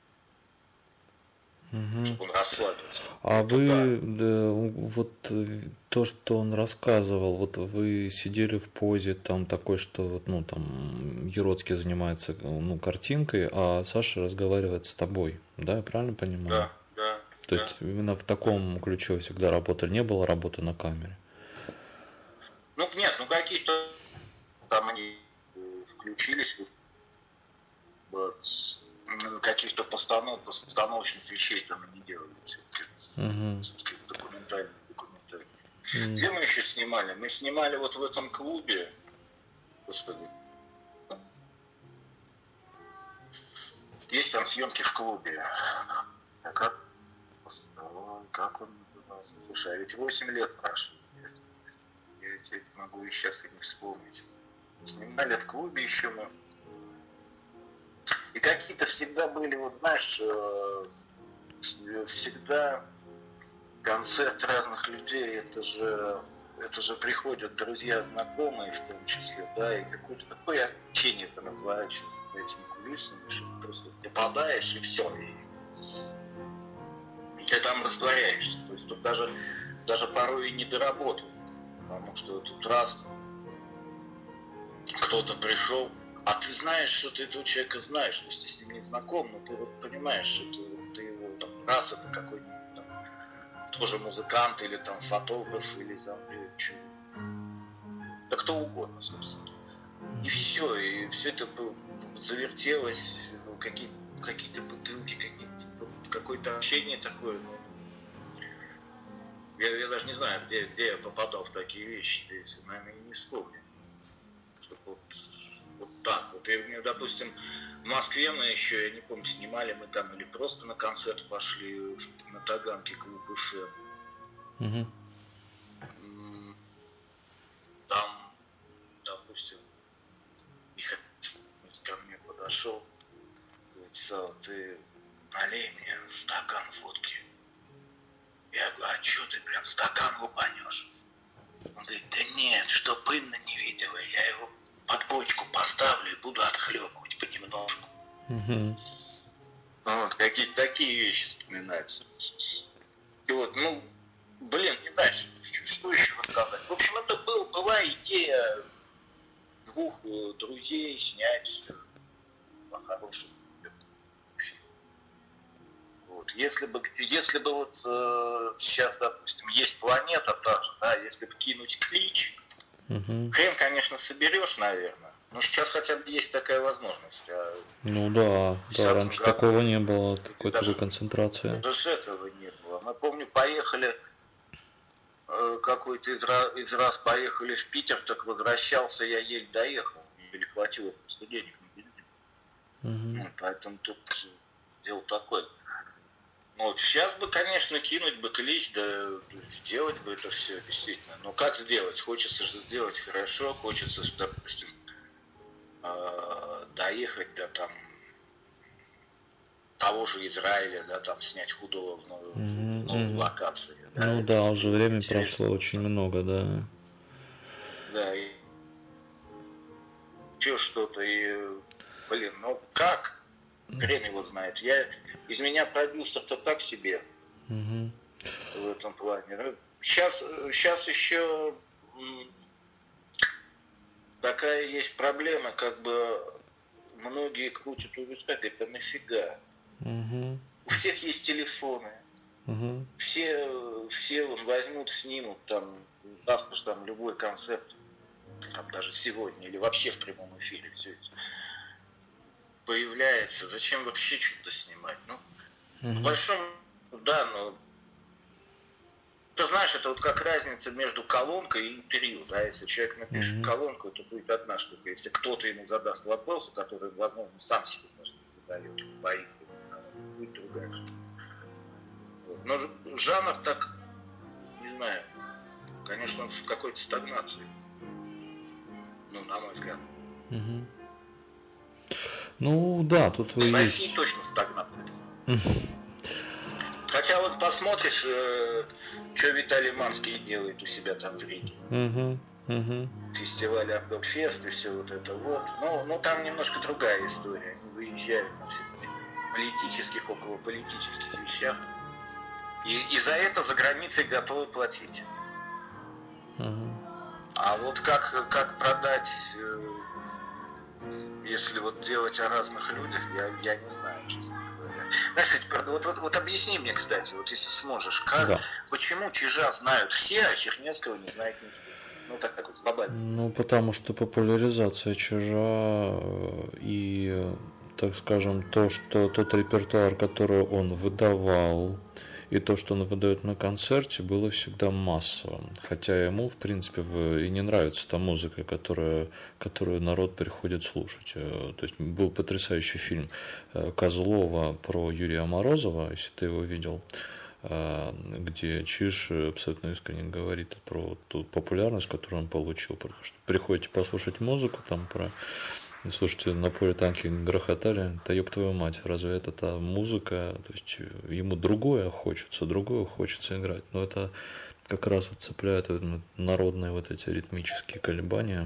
Speaker 1: чтобы он расслабился.
Speaker 2: А вы, вот то, что он рассказывал, вот вы сидели в позе там такой, что вот, ну, там Ероцкий занимается, ну, картинкой, а Саша разговаривает с тобой, да, я правильно понимаю?
Speaker 1: Да.
Speaker 2: То есть именно в таком ключе всегда работали, не было работы на камере?
Speaker 1: Ну, нет, ну какие-то там они включились, каких-то постановочных вещей там не делали. Документальные. Где мы еще снимали? Мы снимали вот в этом клубе. Господи. Есть там съемки в клубе. А как он назывался? Слушай, а ведь 8 лет прошло. Я тебе могу и сейчас и не вспомнить. Снимали в клубе еще мы. И какие-то всегда были, вот знаешь, всегда концерт разных людей, это же приходят друзья, знакомые в том числе, да, и какое-то такое общение это разворачивается за этими кулисами, что просто ты попадаешь и все, и ты там растворяешься. То есть тут даже порой и не доработал, потому что тут раз кто-то пришел, а ты знаешь, что ты этого человека знаешь, то есть ты с ним не знаком, но ты вот понимаешь, что ты его там, раз это какой-нибудь там, тоже музыкант или там фотограф или там да кто угодно, собственно. И все это завертелось, ну, какие-то бутылки, какое-то общение такое. Ну, я даже не знаю, где я попадал в такие вещи, если, наверное, и не вспомню. Чтобы вот так вот. И, допустим, в Москве мы еще, я не помню, снимали мы там или просто на концерт пошли на Таганке, клуб ФМ. Там, допустим, Михаил ко мне подошел, говорит: Сава, ты налей мне стакан водки. Я говорю: а что ты прям стакан лупанешь? Он говорит: да нет, чтоб Инна не видела, я его под бочку поставлю и буду отхлебывать понемножку. Вот, какие-то такие вещи вспоминаются. И вот, ну, блин, не знаю, что еще рассказать. В общем, это была идея двух друзей снять хороший фильм. Вот. Если бы вот сейчас, допустим, есть планета та же, да, если бы кинуть клич, хрен, конечно, соберешь, наверное. Но сейчас хотя бы есть такая возможность.
Speaker 2: Ну да, раньше такого не было, такой концентрации.
Speaker 1: Даже этого не было. Мы, помню, поехали, какой-то из раз поехали в Питер, так возвращался, я еле доехал. Не перехватило просто денег на бензин. Поэтому тут дело такое. Ну, вот сейчас бы, конечно, кинуть бы клич, да сделать бы это все, действительно. Но как сделать? Хочется же сделать хорошо, хочется, допустим, доехать до там того же Израиля, да, там снять худого в новой локации. Да,
Speaker 2: ну да, уже время прошло очень много, да.
Speaker 1: Да, и еще что-то, и, блин, ну как? Хрен его знает. Из меня продюсер-то так себе в этом плане. Сейчас еще такая есть проблема, как бы многие крутят у виска, говорят: да нафига? У всех есть телефоны. Все вон возьмут, снимут там завтра же там любой концерт, там даже сегодня или вообще в прямом эфире все это появляется. Зачем вообще что-то снимать? Ну, в большом, да, но ты знаешь, это вот как разница между колонкой и интервью, да, если человек напишет колонку, это будет одна штука. Если кто-то ему задаст вопросы, которые, возможно, сам себе может дает, боится, будет другая. Вот. Но жанр так, не знаю, конечно, в какой-то стагнации. Ну, на мой взгляд.
Speaker 2: Угу. Ну, да, тут
Speaker 1: в
Speaker 2: есть...
Speaker 1: России точно стагнация. Хотя вот посмотришь, что Виталий Манский делает у себя там в Риге. Фестиваль Артдогфест и все вот это вот. Но там немножко другая история. Они выезжают на все политических, околополитических вещах. И за это за границей готовы платить. А вот как продать, если вот делать о разных людях, я не знаю, честно говоря. Знаешь, вот объясни мне, кстати, вот если сможешь, почему Чижа знают все, а Чернецкого не знает никто? Ну, так вот, глобально.
Speaker 2: Ну, потому что популяризация Чижа и, так скажем, тот репертуар, который он выдавал, и то, что он выдает на концерте, было всегда массовым. Хотя ему, в принципе, и не нравится та музыка, которую народ приходит слушать. То есть был потрясающий фильм Козлова про Юрия Морозова, если ты его видел, где Чиж абсолютно искренне говорит про ту популярность, которую он получил. Потому что приходите послушать музыку, там слушайте, на поле танки грохотали, да ёб твою мать, разве это та музыка, то есть ему другое хочется играть, но это как раз вот цепляет народные вот эти ритмические колебания.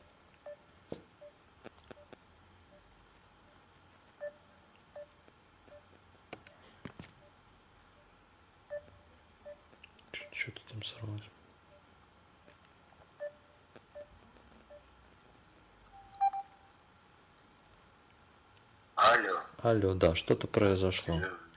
Speaker 2: Что-то там сорвалось. Алло, да, что-то произошло.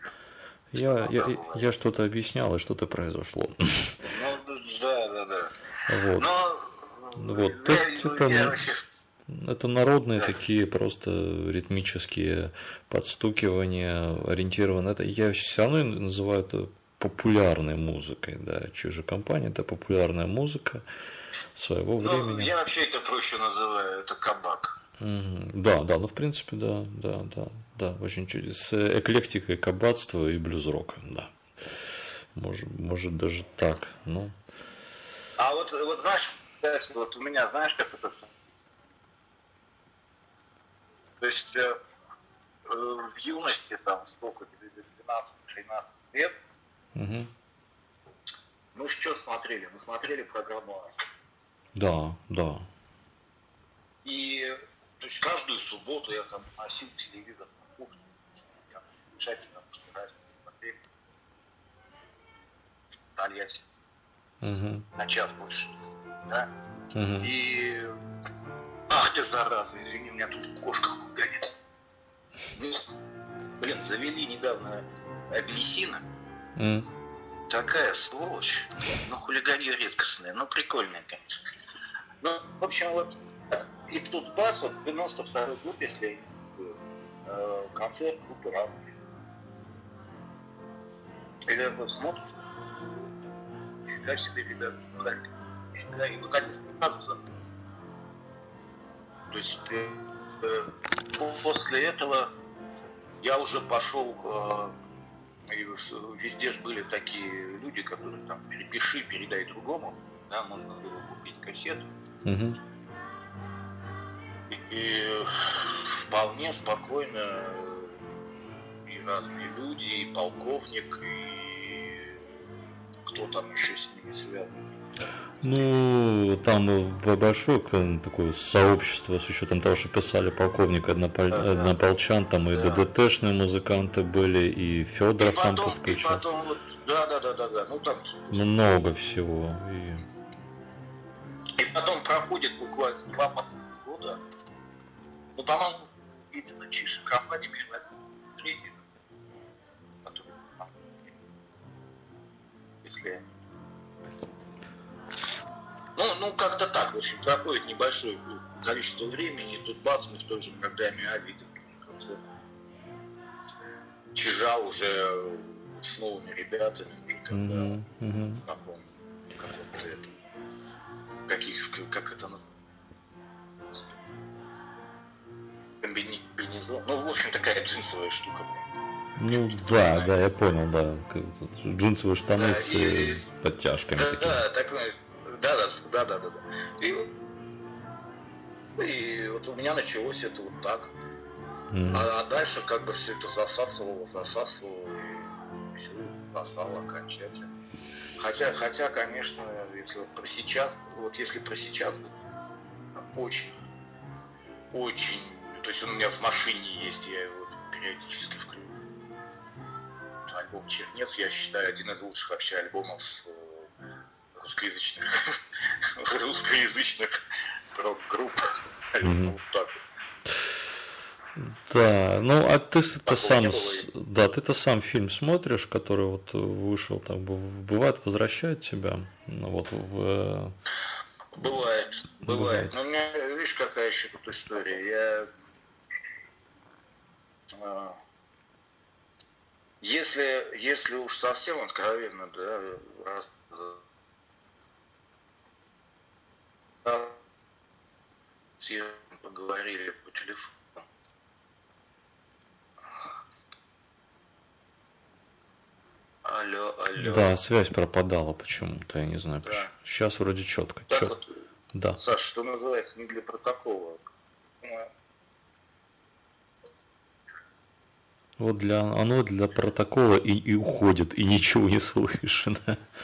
Speaker 2: Я что-то объяснял, и что-то произошло.
Speaker 1: Ну, да.
Speaker 2: Вот. Вот. То есть это народные такие просто ритмические подстукивания, ориентированы. Это я все равно называю это популярной музыкой, да. Чужая компания — это популярная музыка своего времени.
Speaker 1: Я вообще это проще называю, это кабак.
Speaker 2: Да, ну в принципе, да, очень с эклектикой кабацтва и блюз-рока, да. Может даже так, ну.
Speaker 1: А вот знаешь, вот у меня, знаешь, как это? То есть в юности, там, сколько, 12-13 лет, мы что смотрели? Мы смотрели программу.
Speaker 2: Да.
Speaker 1: И то есть каждую субботу я там носил телевизор на кухню, лежать, потому что разница смотрели. Тольятти. На час больше. Да? И ах ты зараза, извини, у меня тут кошка гонит. Блин, завели недавно апельсина. Такая сволочь. Ну, хулиганье редкостное, но прикольная, конечно. Ну, в общем, вот и тут бац, вот 92-й год, если я не знаю, концерт группы разные. И я вот смотрю, нифига себе, ребята, нифига, и вокалист сразу забыл. То есть после этого я уже пошел, и везде же были такие люди, которые там перепиши, передай другому, да, можно было купить кассету. И вполне спокойно и разные люди, и полковник, и кто там еще с ними связан.
Speaker 2: Ну, там большое такое сообщество с учетом того, что писали полковник, однополчан, там и ДДТшные музыканты были, и Федоров там подключался.
Speaker 1: И потом вот, да, ну там
Speaker 2: много всего.
Speaker 1: И потом проходит буквально 2 года. Ну, по-моему, именно Чиж компания между третьей, который, если ну, как-то так, в общем, проходит небольшое количество времени, и тут бац, мы в той же программе видим концерт Чижа уже с новыми ребятами, уже когда, напомню, какого-то это, как это называется, комбинезон. Ну, в общем, такая джинсовая штука.
Speaker 2: Ну да, я понял, да. Джинсовые штаны
Speaker 1: Да,
Speaker 2: с подтяжками
Speaker 1: да,
Speaker 2: такими.
Speaker 1: да. И вот у меня началось это вот так. А дальше как бы все это засасывало, и все достало окончательно. Хотя, конечно, если про сейчас очень, то есть он у меня в машине есть, я его периодически включаю. Альбом «Чернец», я считаю, один из лучших вообще альбомов русскоязычных рок-групп. Вот так вот.
Speaker 2: Да, ну а ты-то сам фильм смотришь, который вот вышел, так бы бывает, возвращает тебя, ну, вот в.
Speaker 1: Бывает. Но у меня, видишь, какая еще тут история. Если уж совсем откровенно, да, поговорили по телефону. Алло.
Speaker 2: Да, связь пропадала почему-то, я не знаю почему. Сейчас вроде четко.
Speaker 1: Вот,
Speaker 2: да.
Speaker 1: Саша, что называется, не для протокола.
Speaker 2: Вот оно для протокола и уходит, и ничего не слышно.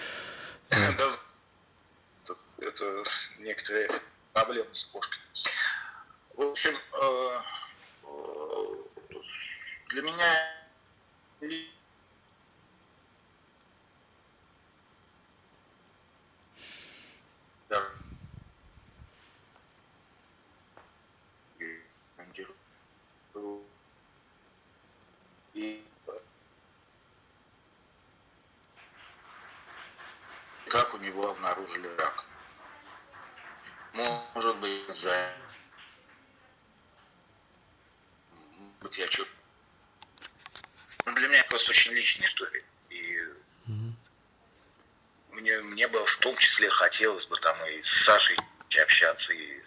Speaker 1: Это некоторые проблемы с кошкой. В общем, для меня и как у него обнаружили рак. Может быть, я что. Для меня просто очень личная история. И мне бы в том числе хотелось бы там и с Сашей общаться, и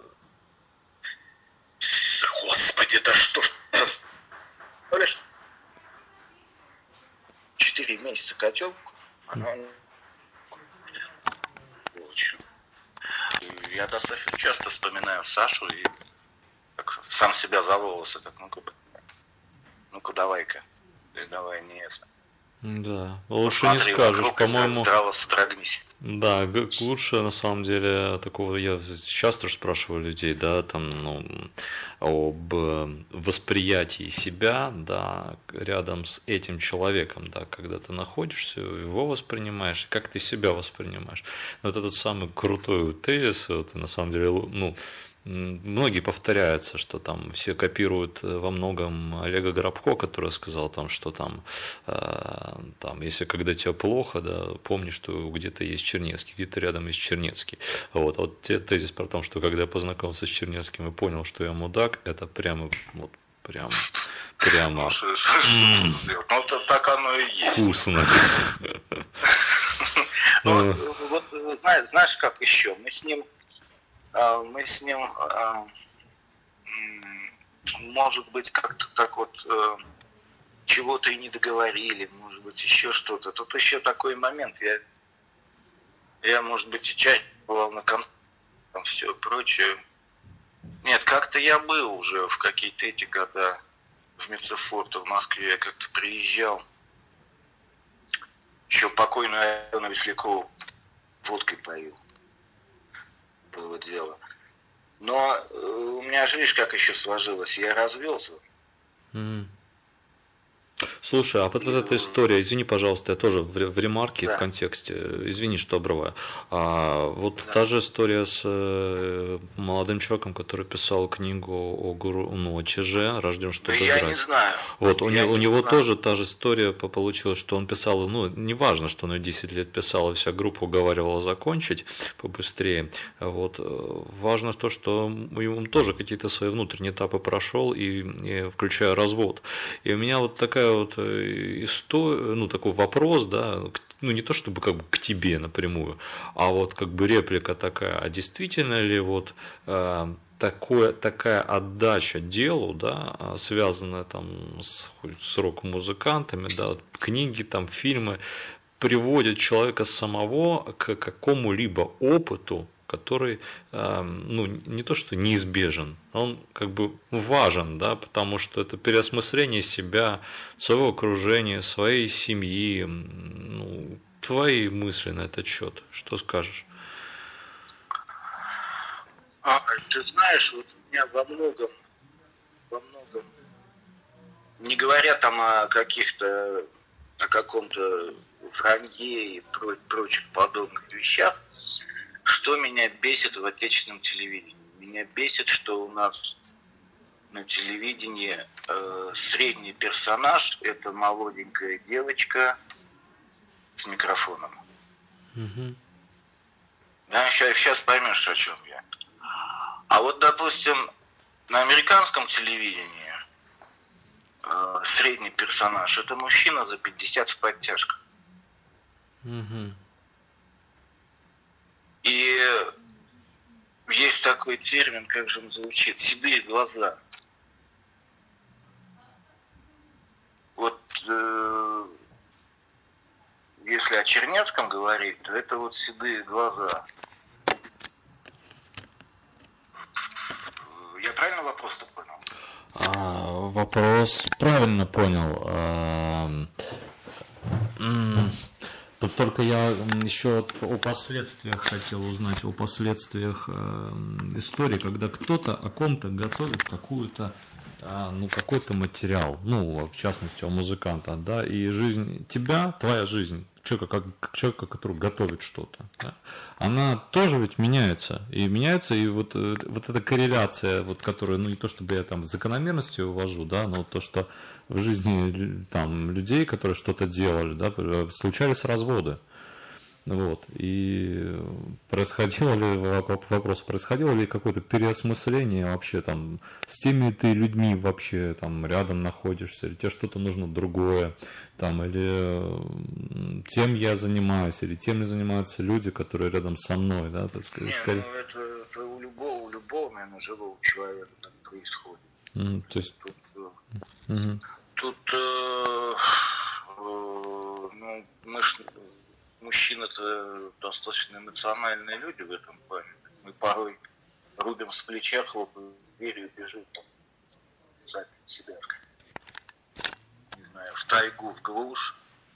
Speaker 1: Господи, да что ж. 4 месяца котенку, она очень. Я достаточно часто вспоминаю Сашу и так, сам себя за волосы, так, ну-ка давай-ка, давай не это.
Speaker 2: Да, лучше не скажешь, по-моему.
Speaker 1: Здраво содрогнись.
Speaker 2: Да, лучше на самом деле такого, я часто спрашиваю людей, да, там, об восприятии себя, да, рядом с этим человеком, да, когда ты находишься, его воспринимаешь, и как ты себя воспринимаешь. Вот этот самый крутой тезис, вот, на самом деле, многие повторяются, что там все копируют во многом Олега Горобко, который сказал там, что там, если когда тебе плохо, да, помни, что где-то есть Чернецкий, где-то рядом есть Чернецкий. Вот тезис про то, что когда я познакомился с Чернецким и понял, что я мудак, это прямо. Ну,
Speaker 1: так оно и есть.
Speaker 2: Вкусно.
Speaker 1: Вот знаешь, как еще? Мы с ним, может быть, как-то так вот чего-то и не договорили, может быть, еще что-то. Тут еще такой момент. Я может быть, и чаще бывал на концертах, там все прочее. Нет, как-то я был уже в какие-то эти года в Мецефорте, в Москве. Я как-то приезжал. Еще покойную Алену Веслякову водкой поил. Было дело. Но у меня же, видишь, как еще сложилось. Я развелся.
Speaker 2: Слушай, а вот эта история, извини, пожалуйста, я тоже в ремарке, в контексте, извини, что обрываю. Та же история с молодым человеком, который писал книгу о ЧЖ, «Рожден, чтобы играть».
Speaker 1: Я не знаю.
Speaker 2: Вот, у него тоже та же история получилась, что он писал, неважно, что он ее 10 лет писал, и вся группа уговаривала закончить побыстрее. Вот, важно то, что он тоже какие-то свои внутренние этапы прошел, и включая развод. И у меня вот такая вот история, такой вопрос, да, не то чтобы как бы к тебе напрямую, а вот как бы реплика такая, а действительно ли вот такая отдача делу, да, связанная там с рок-музыкантами, да, вот книги, там, фильмы, приводят человека самого к какому-либо опыту, который, ну, не то что неизбежен, он как бы важен, да, потому что это переосмысление себя, своего окружения, своей семьи, ну, твои мысли на этот счет, что скажешь?
Speaker 1: Ты знаешь, вот у меня во многом, не говоря там о каком-то вранье и прочих подобных вещах, что меня бесит в отечественном телевидении? Меня бесит, что у нас на телевидении средний персонаж – это молоденькая девочка с микрофоном.
Speaker 2: Угу.
Speaker 1: Да, сейчас поймешь, о чем я. А вот, допустим, на американском телевидении средний персонаж – это мужчина за 50 в подтяжках.
Speaker 2: Угу.
Speaker 1: И есть такой термин, как же он звучит, седые глаза. Вот если о Чернецком говорить, то это вот седые глаза. Я правильно вопрос-то понял?
Speaker 2: Вопрос правильно понял. Тут только я еще о последствиях хотел узнать, о последствиях истории, когда кто-то о ком-то готовит какую-то, ну, какой-то материал, ну, в частности, о музыканта, да, и жизнь тебя, твоя жизнь, человека, который готовит что-то, да, она тоже ведь меняется, и вот эта корреляция, вот, которая, ну, не то чтобы я там закономерностью ввожу, да, но то, что в жизни там людей, которые что-то делали, да, случались разводы. Вот. И происходило ли, вопрос, происходило ли какое-то переосмысление вообще там с теми ты людьми вообще там рядом находишься, или тебе что-то нужно другое, там, или тем я занимаюсь, или тем не занимаются люди, которые рядом со мной, да, так сказать.
Speaker 1: Не, ну это у любого, наверное, живого человека так происходит.
Speaker 2: То есть...
Speaker 1: Тут ну, мужчины-то достаточно эмоциональные люди в этом плане. Мы порой рубим с плеча, хлопаем дверью, бежим там, сами от себя, не знаю, в тайгу, в глушь.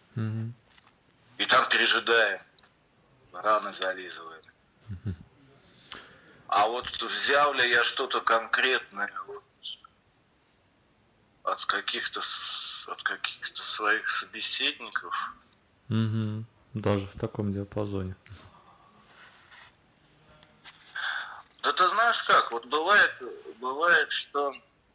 Speaker 1: И там пережидаем, раны зализываем. А вот взял ли я что-то конкретное вот, от каких-то своих собеседников.
Speaker 2: Даже в таком диапазоне.
Speaker 1: Да ты знаешь как, вот бывает, что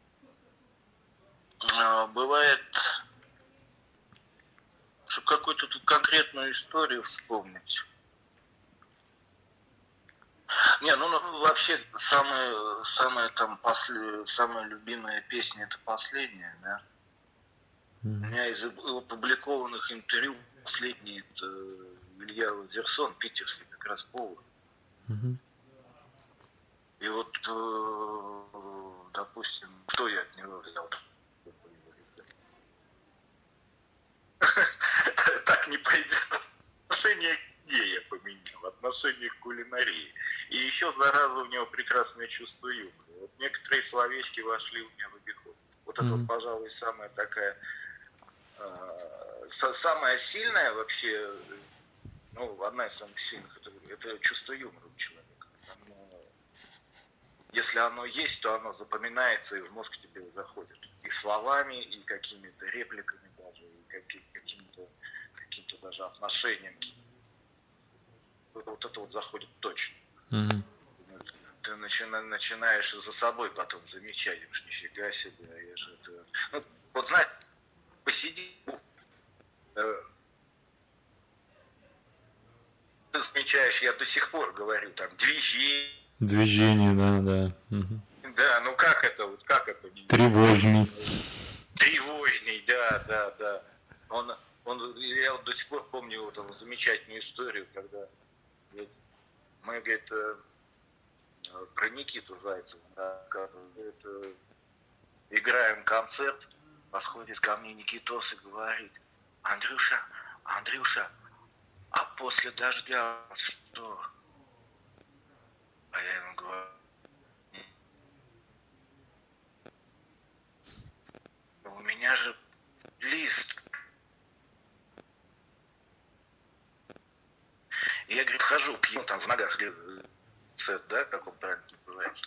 Speaker 1: чтобы какую-то тут конкретную историю вспомнить. Не, ну вообще самая любимая песня это последняя, да. У меня из опубликованных интервью последний это Илья Лазерсон, питерский как раз повар. И вот, допустим, что я от него взял? Так не пойдет. Отношение к еде я поменял, отношение к кулинарии. И еще, зараза, у него прекрасное чувство юмора. Вот некоторые словечки вошли у меня в обиход. Вот это вот, пожалуй, самая такая, самая сильная вообще, ну, одна из самых сильных, это чувство юмора у человека. Если оно есть, то оно запоминается и в мозг тебе заходит. И словами, и какими-то репликами даже, и каким-то даже отношением. Вот это вот заходит точно. Ты начинаешь за собой потом замечать, что нифига себе, я же это... Ну, вот знаешь, посиди, ты замечаешь, я до сих пор говорю, там,
Speaker 2: Движение, да.
Speaker 1: Да, ну как это?
Speaker 2: Тревожный.
Speaker 1: Тревожный, да. Я вот до сих пор помню вот эту замечательную историю, когда мы, говорит, про Никиту Зайцева, да, это, играем концерт, подходит ко мне Никитос и говорит: Андрюша, а после дождя что? А я ему говорю: у меня же лист. И я, говорит, хожу к нему, там в ногах сет, да, как он правильно называется.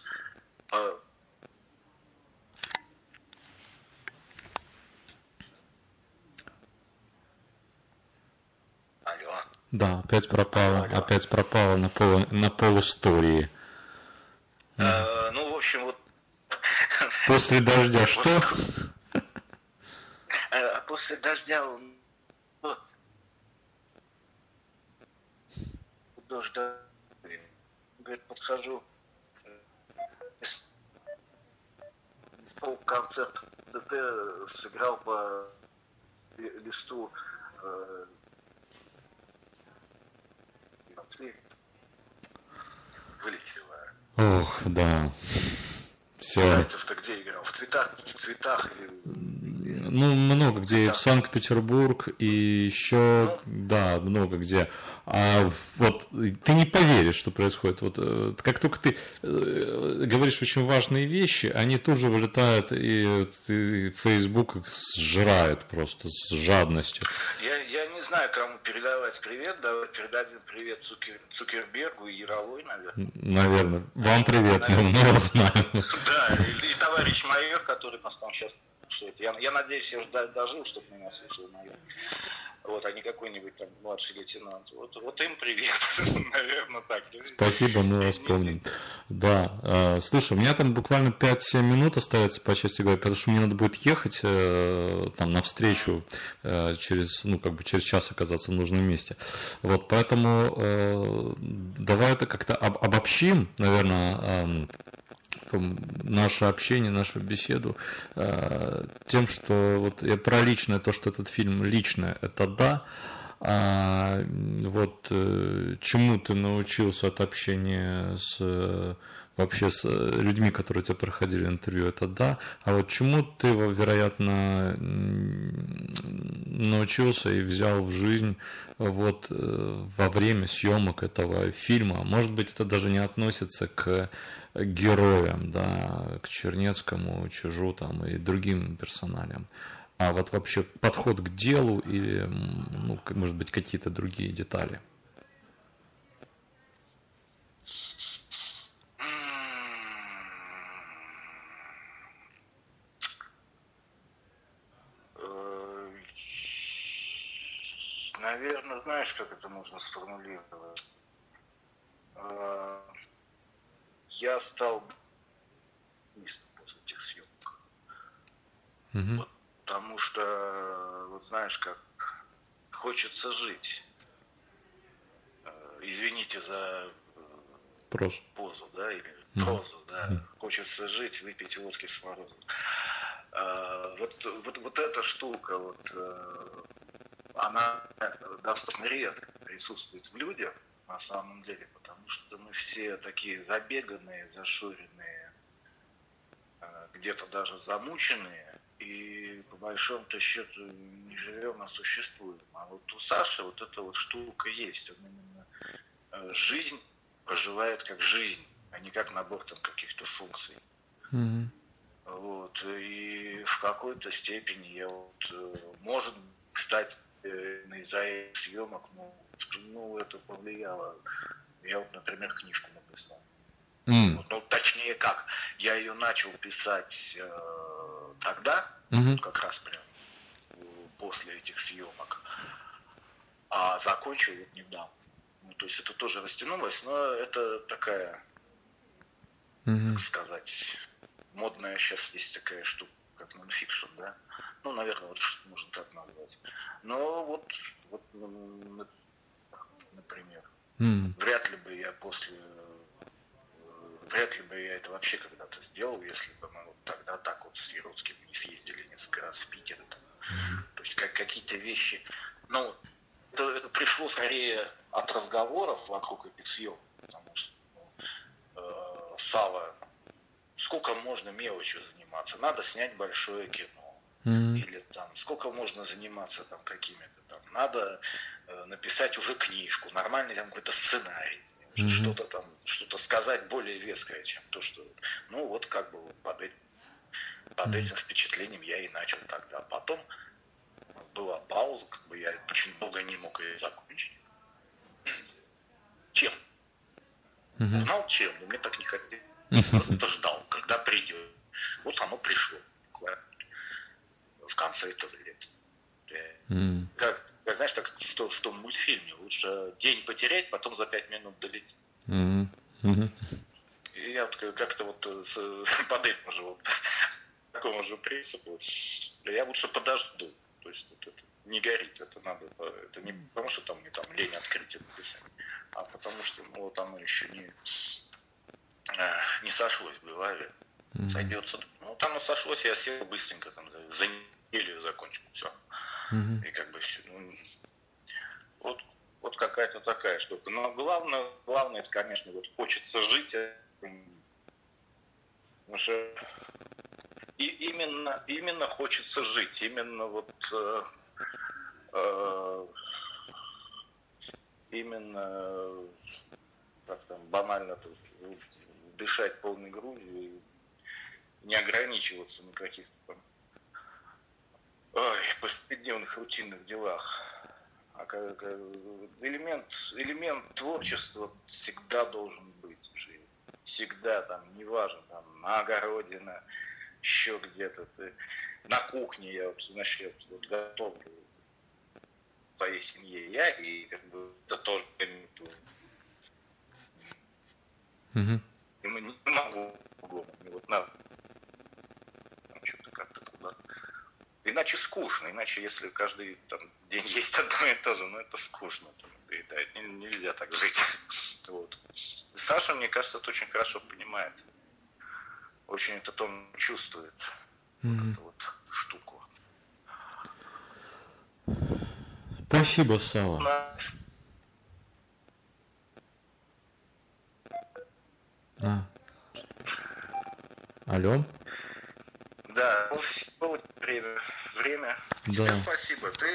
Speaker 1: Алло.
Speaker 2: Да, опять пропало на полустории.
Speaker 1: Ну, в общем, вот...
Speaker 2: После дождя что?
Speaker 1: А после дождя он... Дождя... Говорит, подхожу... Концерт ДТ сыграл по листу вылетела.
Speaker 2: Ох, да. Все.
Speaker 1: Зайцев-то где играл? В цветах или...
Speaker 2: Ну, много где, и в Санкт-Петербург, и еще, да, много где. А вот ты не поверишь, что происходит. Вот как только ты говоришь очень важные вещи, они тут же вылетают, и Facebook их сжирает просто с жадностью.
Speaker 1: Я не знаю, кому передавать привет. Давай передадим привет Цукербергу и Яровой, наверное.
Speaker 2: Наверное. Вам привет, мы вас знаем.
Speaker 1: Да, и товарищ майор, который нас там сейчас слушает. Я надеюсь, я уже дожил, чтобы меня слушал майор. Вот, а не какой-нибудь там младший лейтенант. Вот им привет, наверное, так.
Speaker 2: Спасибо, мы вас помним. Да, слушай, у меня там буквально 5-7 минут остается по части говоря, потому что мне надо будет ехать там навстречу через час оказаться в нужном месте. Вот, поэтому давай это как-то обобщим, наверное, наше общение, нашу беседу тем, что вот я про личное, то, что этот фильм личное, это да. А вот чему ты научился от общения вообще с людьми, которые тебе проходили интервью, это да. А вот чему ты, вероятно, научился и взял в жизнь вот во время съемок этого фильма? Может быть, это даже не относится к героям, да, к Чернецкому, Чижу там и другим персоналям. А вот вообще подход к делу или, ну, может быть, какие-то другие детали?
Speaker 1: Наверное, знаешь, как это можно сформулировать? Я стал после этих съемок.
Speaker 2: Угу.
Speaker 1: Потому что, вот знаешь, как хочется жить. Извините за позу, да, или прозу, да. Хочется жить, выпить водки с морозом. Вот эта штука, вот, она достаточно редко присутствует в людях, на самом деле, потому что мы все такие забеганные, зашоренные, где-то даже замученные, и по большому-то счету не живем, а существуем. А вот у Саши вот эта вот штука есть. Он именно жизнь проживает как жизнь, а не как набор там каких-то функций.
Speaker 2: Mm-hmm.
Speaker 1: Вот. И в какой-то степени я вот, может, кстати, из-за этих съемок, ну, это повлияло. Я вот, например, книжку написал. Вот, ну, точнее как, я ее начал писать тогда, как раз прям после этих съемок, а закончил вот недавно. Ну, то есть это тоже растянулось, но это такая, как сказать, модная сейчас есть такая штука, как нонфикшн, да? Ну, наверное, вот можно так назвать. Но вот например, вряд ли бы я это вообще когда-то сделал, если бы мы вот тогда так вот с Яроцким не съездили несколько раз в Питер. То есть какие-то вещи, ну, это пришло скорее от разговоров вокруг этих съемок, потому что Сава, сколько можно мелочью заниматься? Надо снять большое кино. Или там, сколько можно заниматься там какими-то там. Надо написать уже книжку, нормальный там какой-то сценарий. Что-то там, что-то сказать более веское, чем то, что... Ну, вот как бы под этим впечатлением я и начал тогда. Потом была пауза, как бы я очень долго не мог ее закончить. Чем? Знал чем, но мне так не хотелось. Просто ждал, когда придет. Вот оно пришло. В конце этого лета. Как, знаешь, как в том мультфильме. Лучше день потерять, потом за 5 минут долететь. И я вот как-то вот под этим же вот, такому же принципу. Я лучше подожду. То есть вот это не горит. Это надо. Это не потому, что там мне там лень открыть это писать, а потому что вот оно еще не сошлось в голове. Сойдется. Ну, там оно сошлось, я сел быстренько, там, за неделю закончил, все. И как бы все. Ну, вот какая-то такая штука. Но главное, это, конечно, вот хочется жить. Потому что именно хочется жить. Именно вот именно как там банально-то дышать полной грудью и не ограничиваться на каких-то там повседневных рутинных делах. А элемент творчества всегда должен быть в жизни. Всегда там, неважно, там на огороде, еще где-то, на кухне я вот, знаешь, я вот готовлю своей семье я, и как бы это тоже имитую. Не могу дома, мне вот надо что-то как-то куда-то. Иначе скучно, иначе если каждый там, день есть одно и то же, ну это скучно. Нельзя так жить. Вот. Саша, мне кажется, это очень хорошо понимает. Очень это он чувствует. Вот эту вот штуку.
Speaker 2: Спасибо, Сава. Алло?
Speaker 1: Да, время.
Speaker 2: Да.
Speaker 1: Тебе спасибо. Ты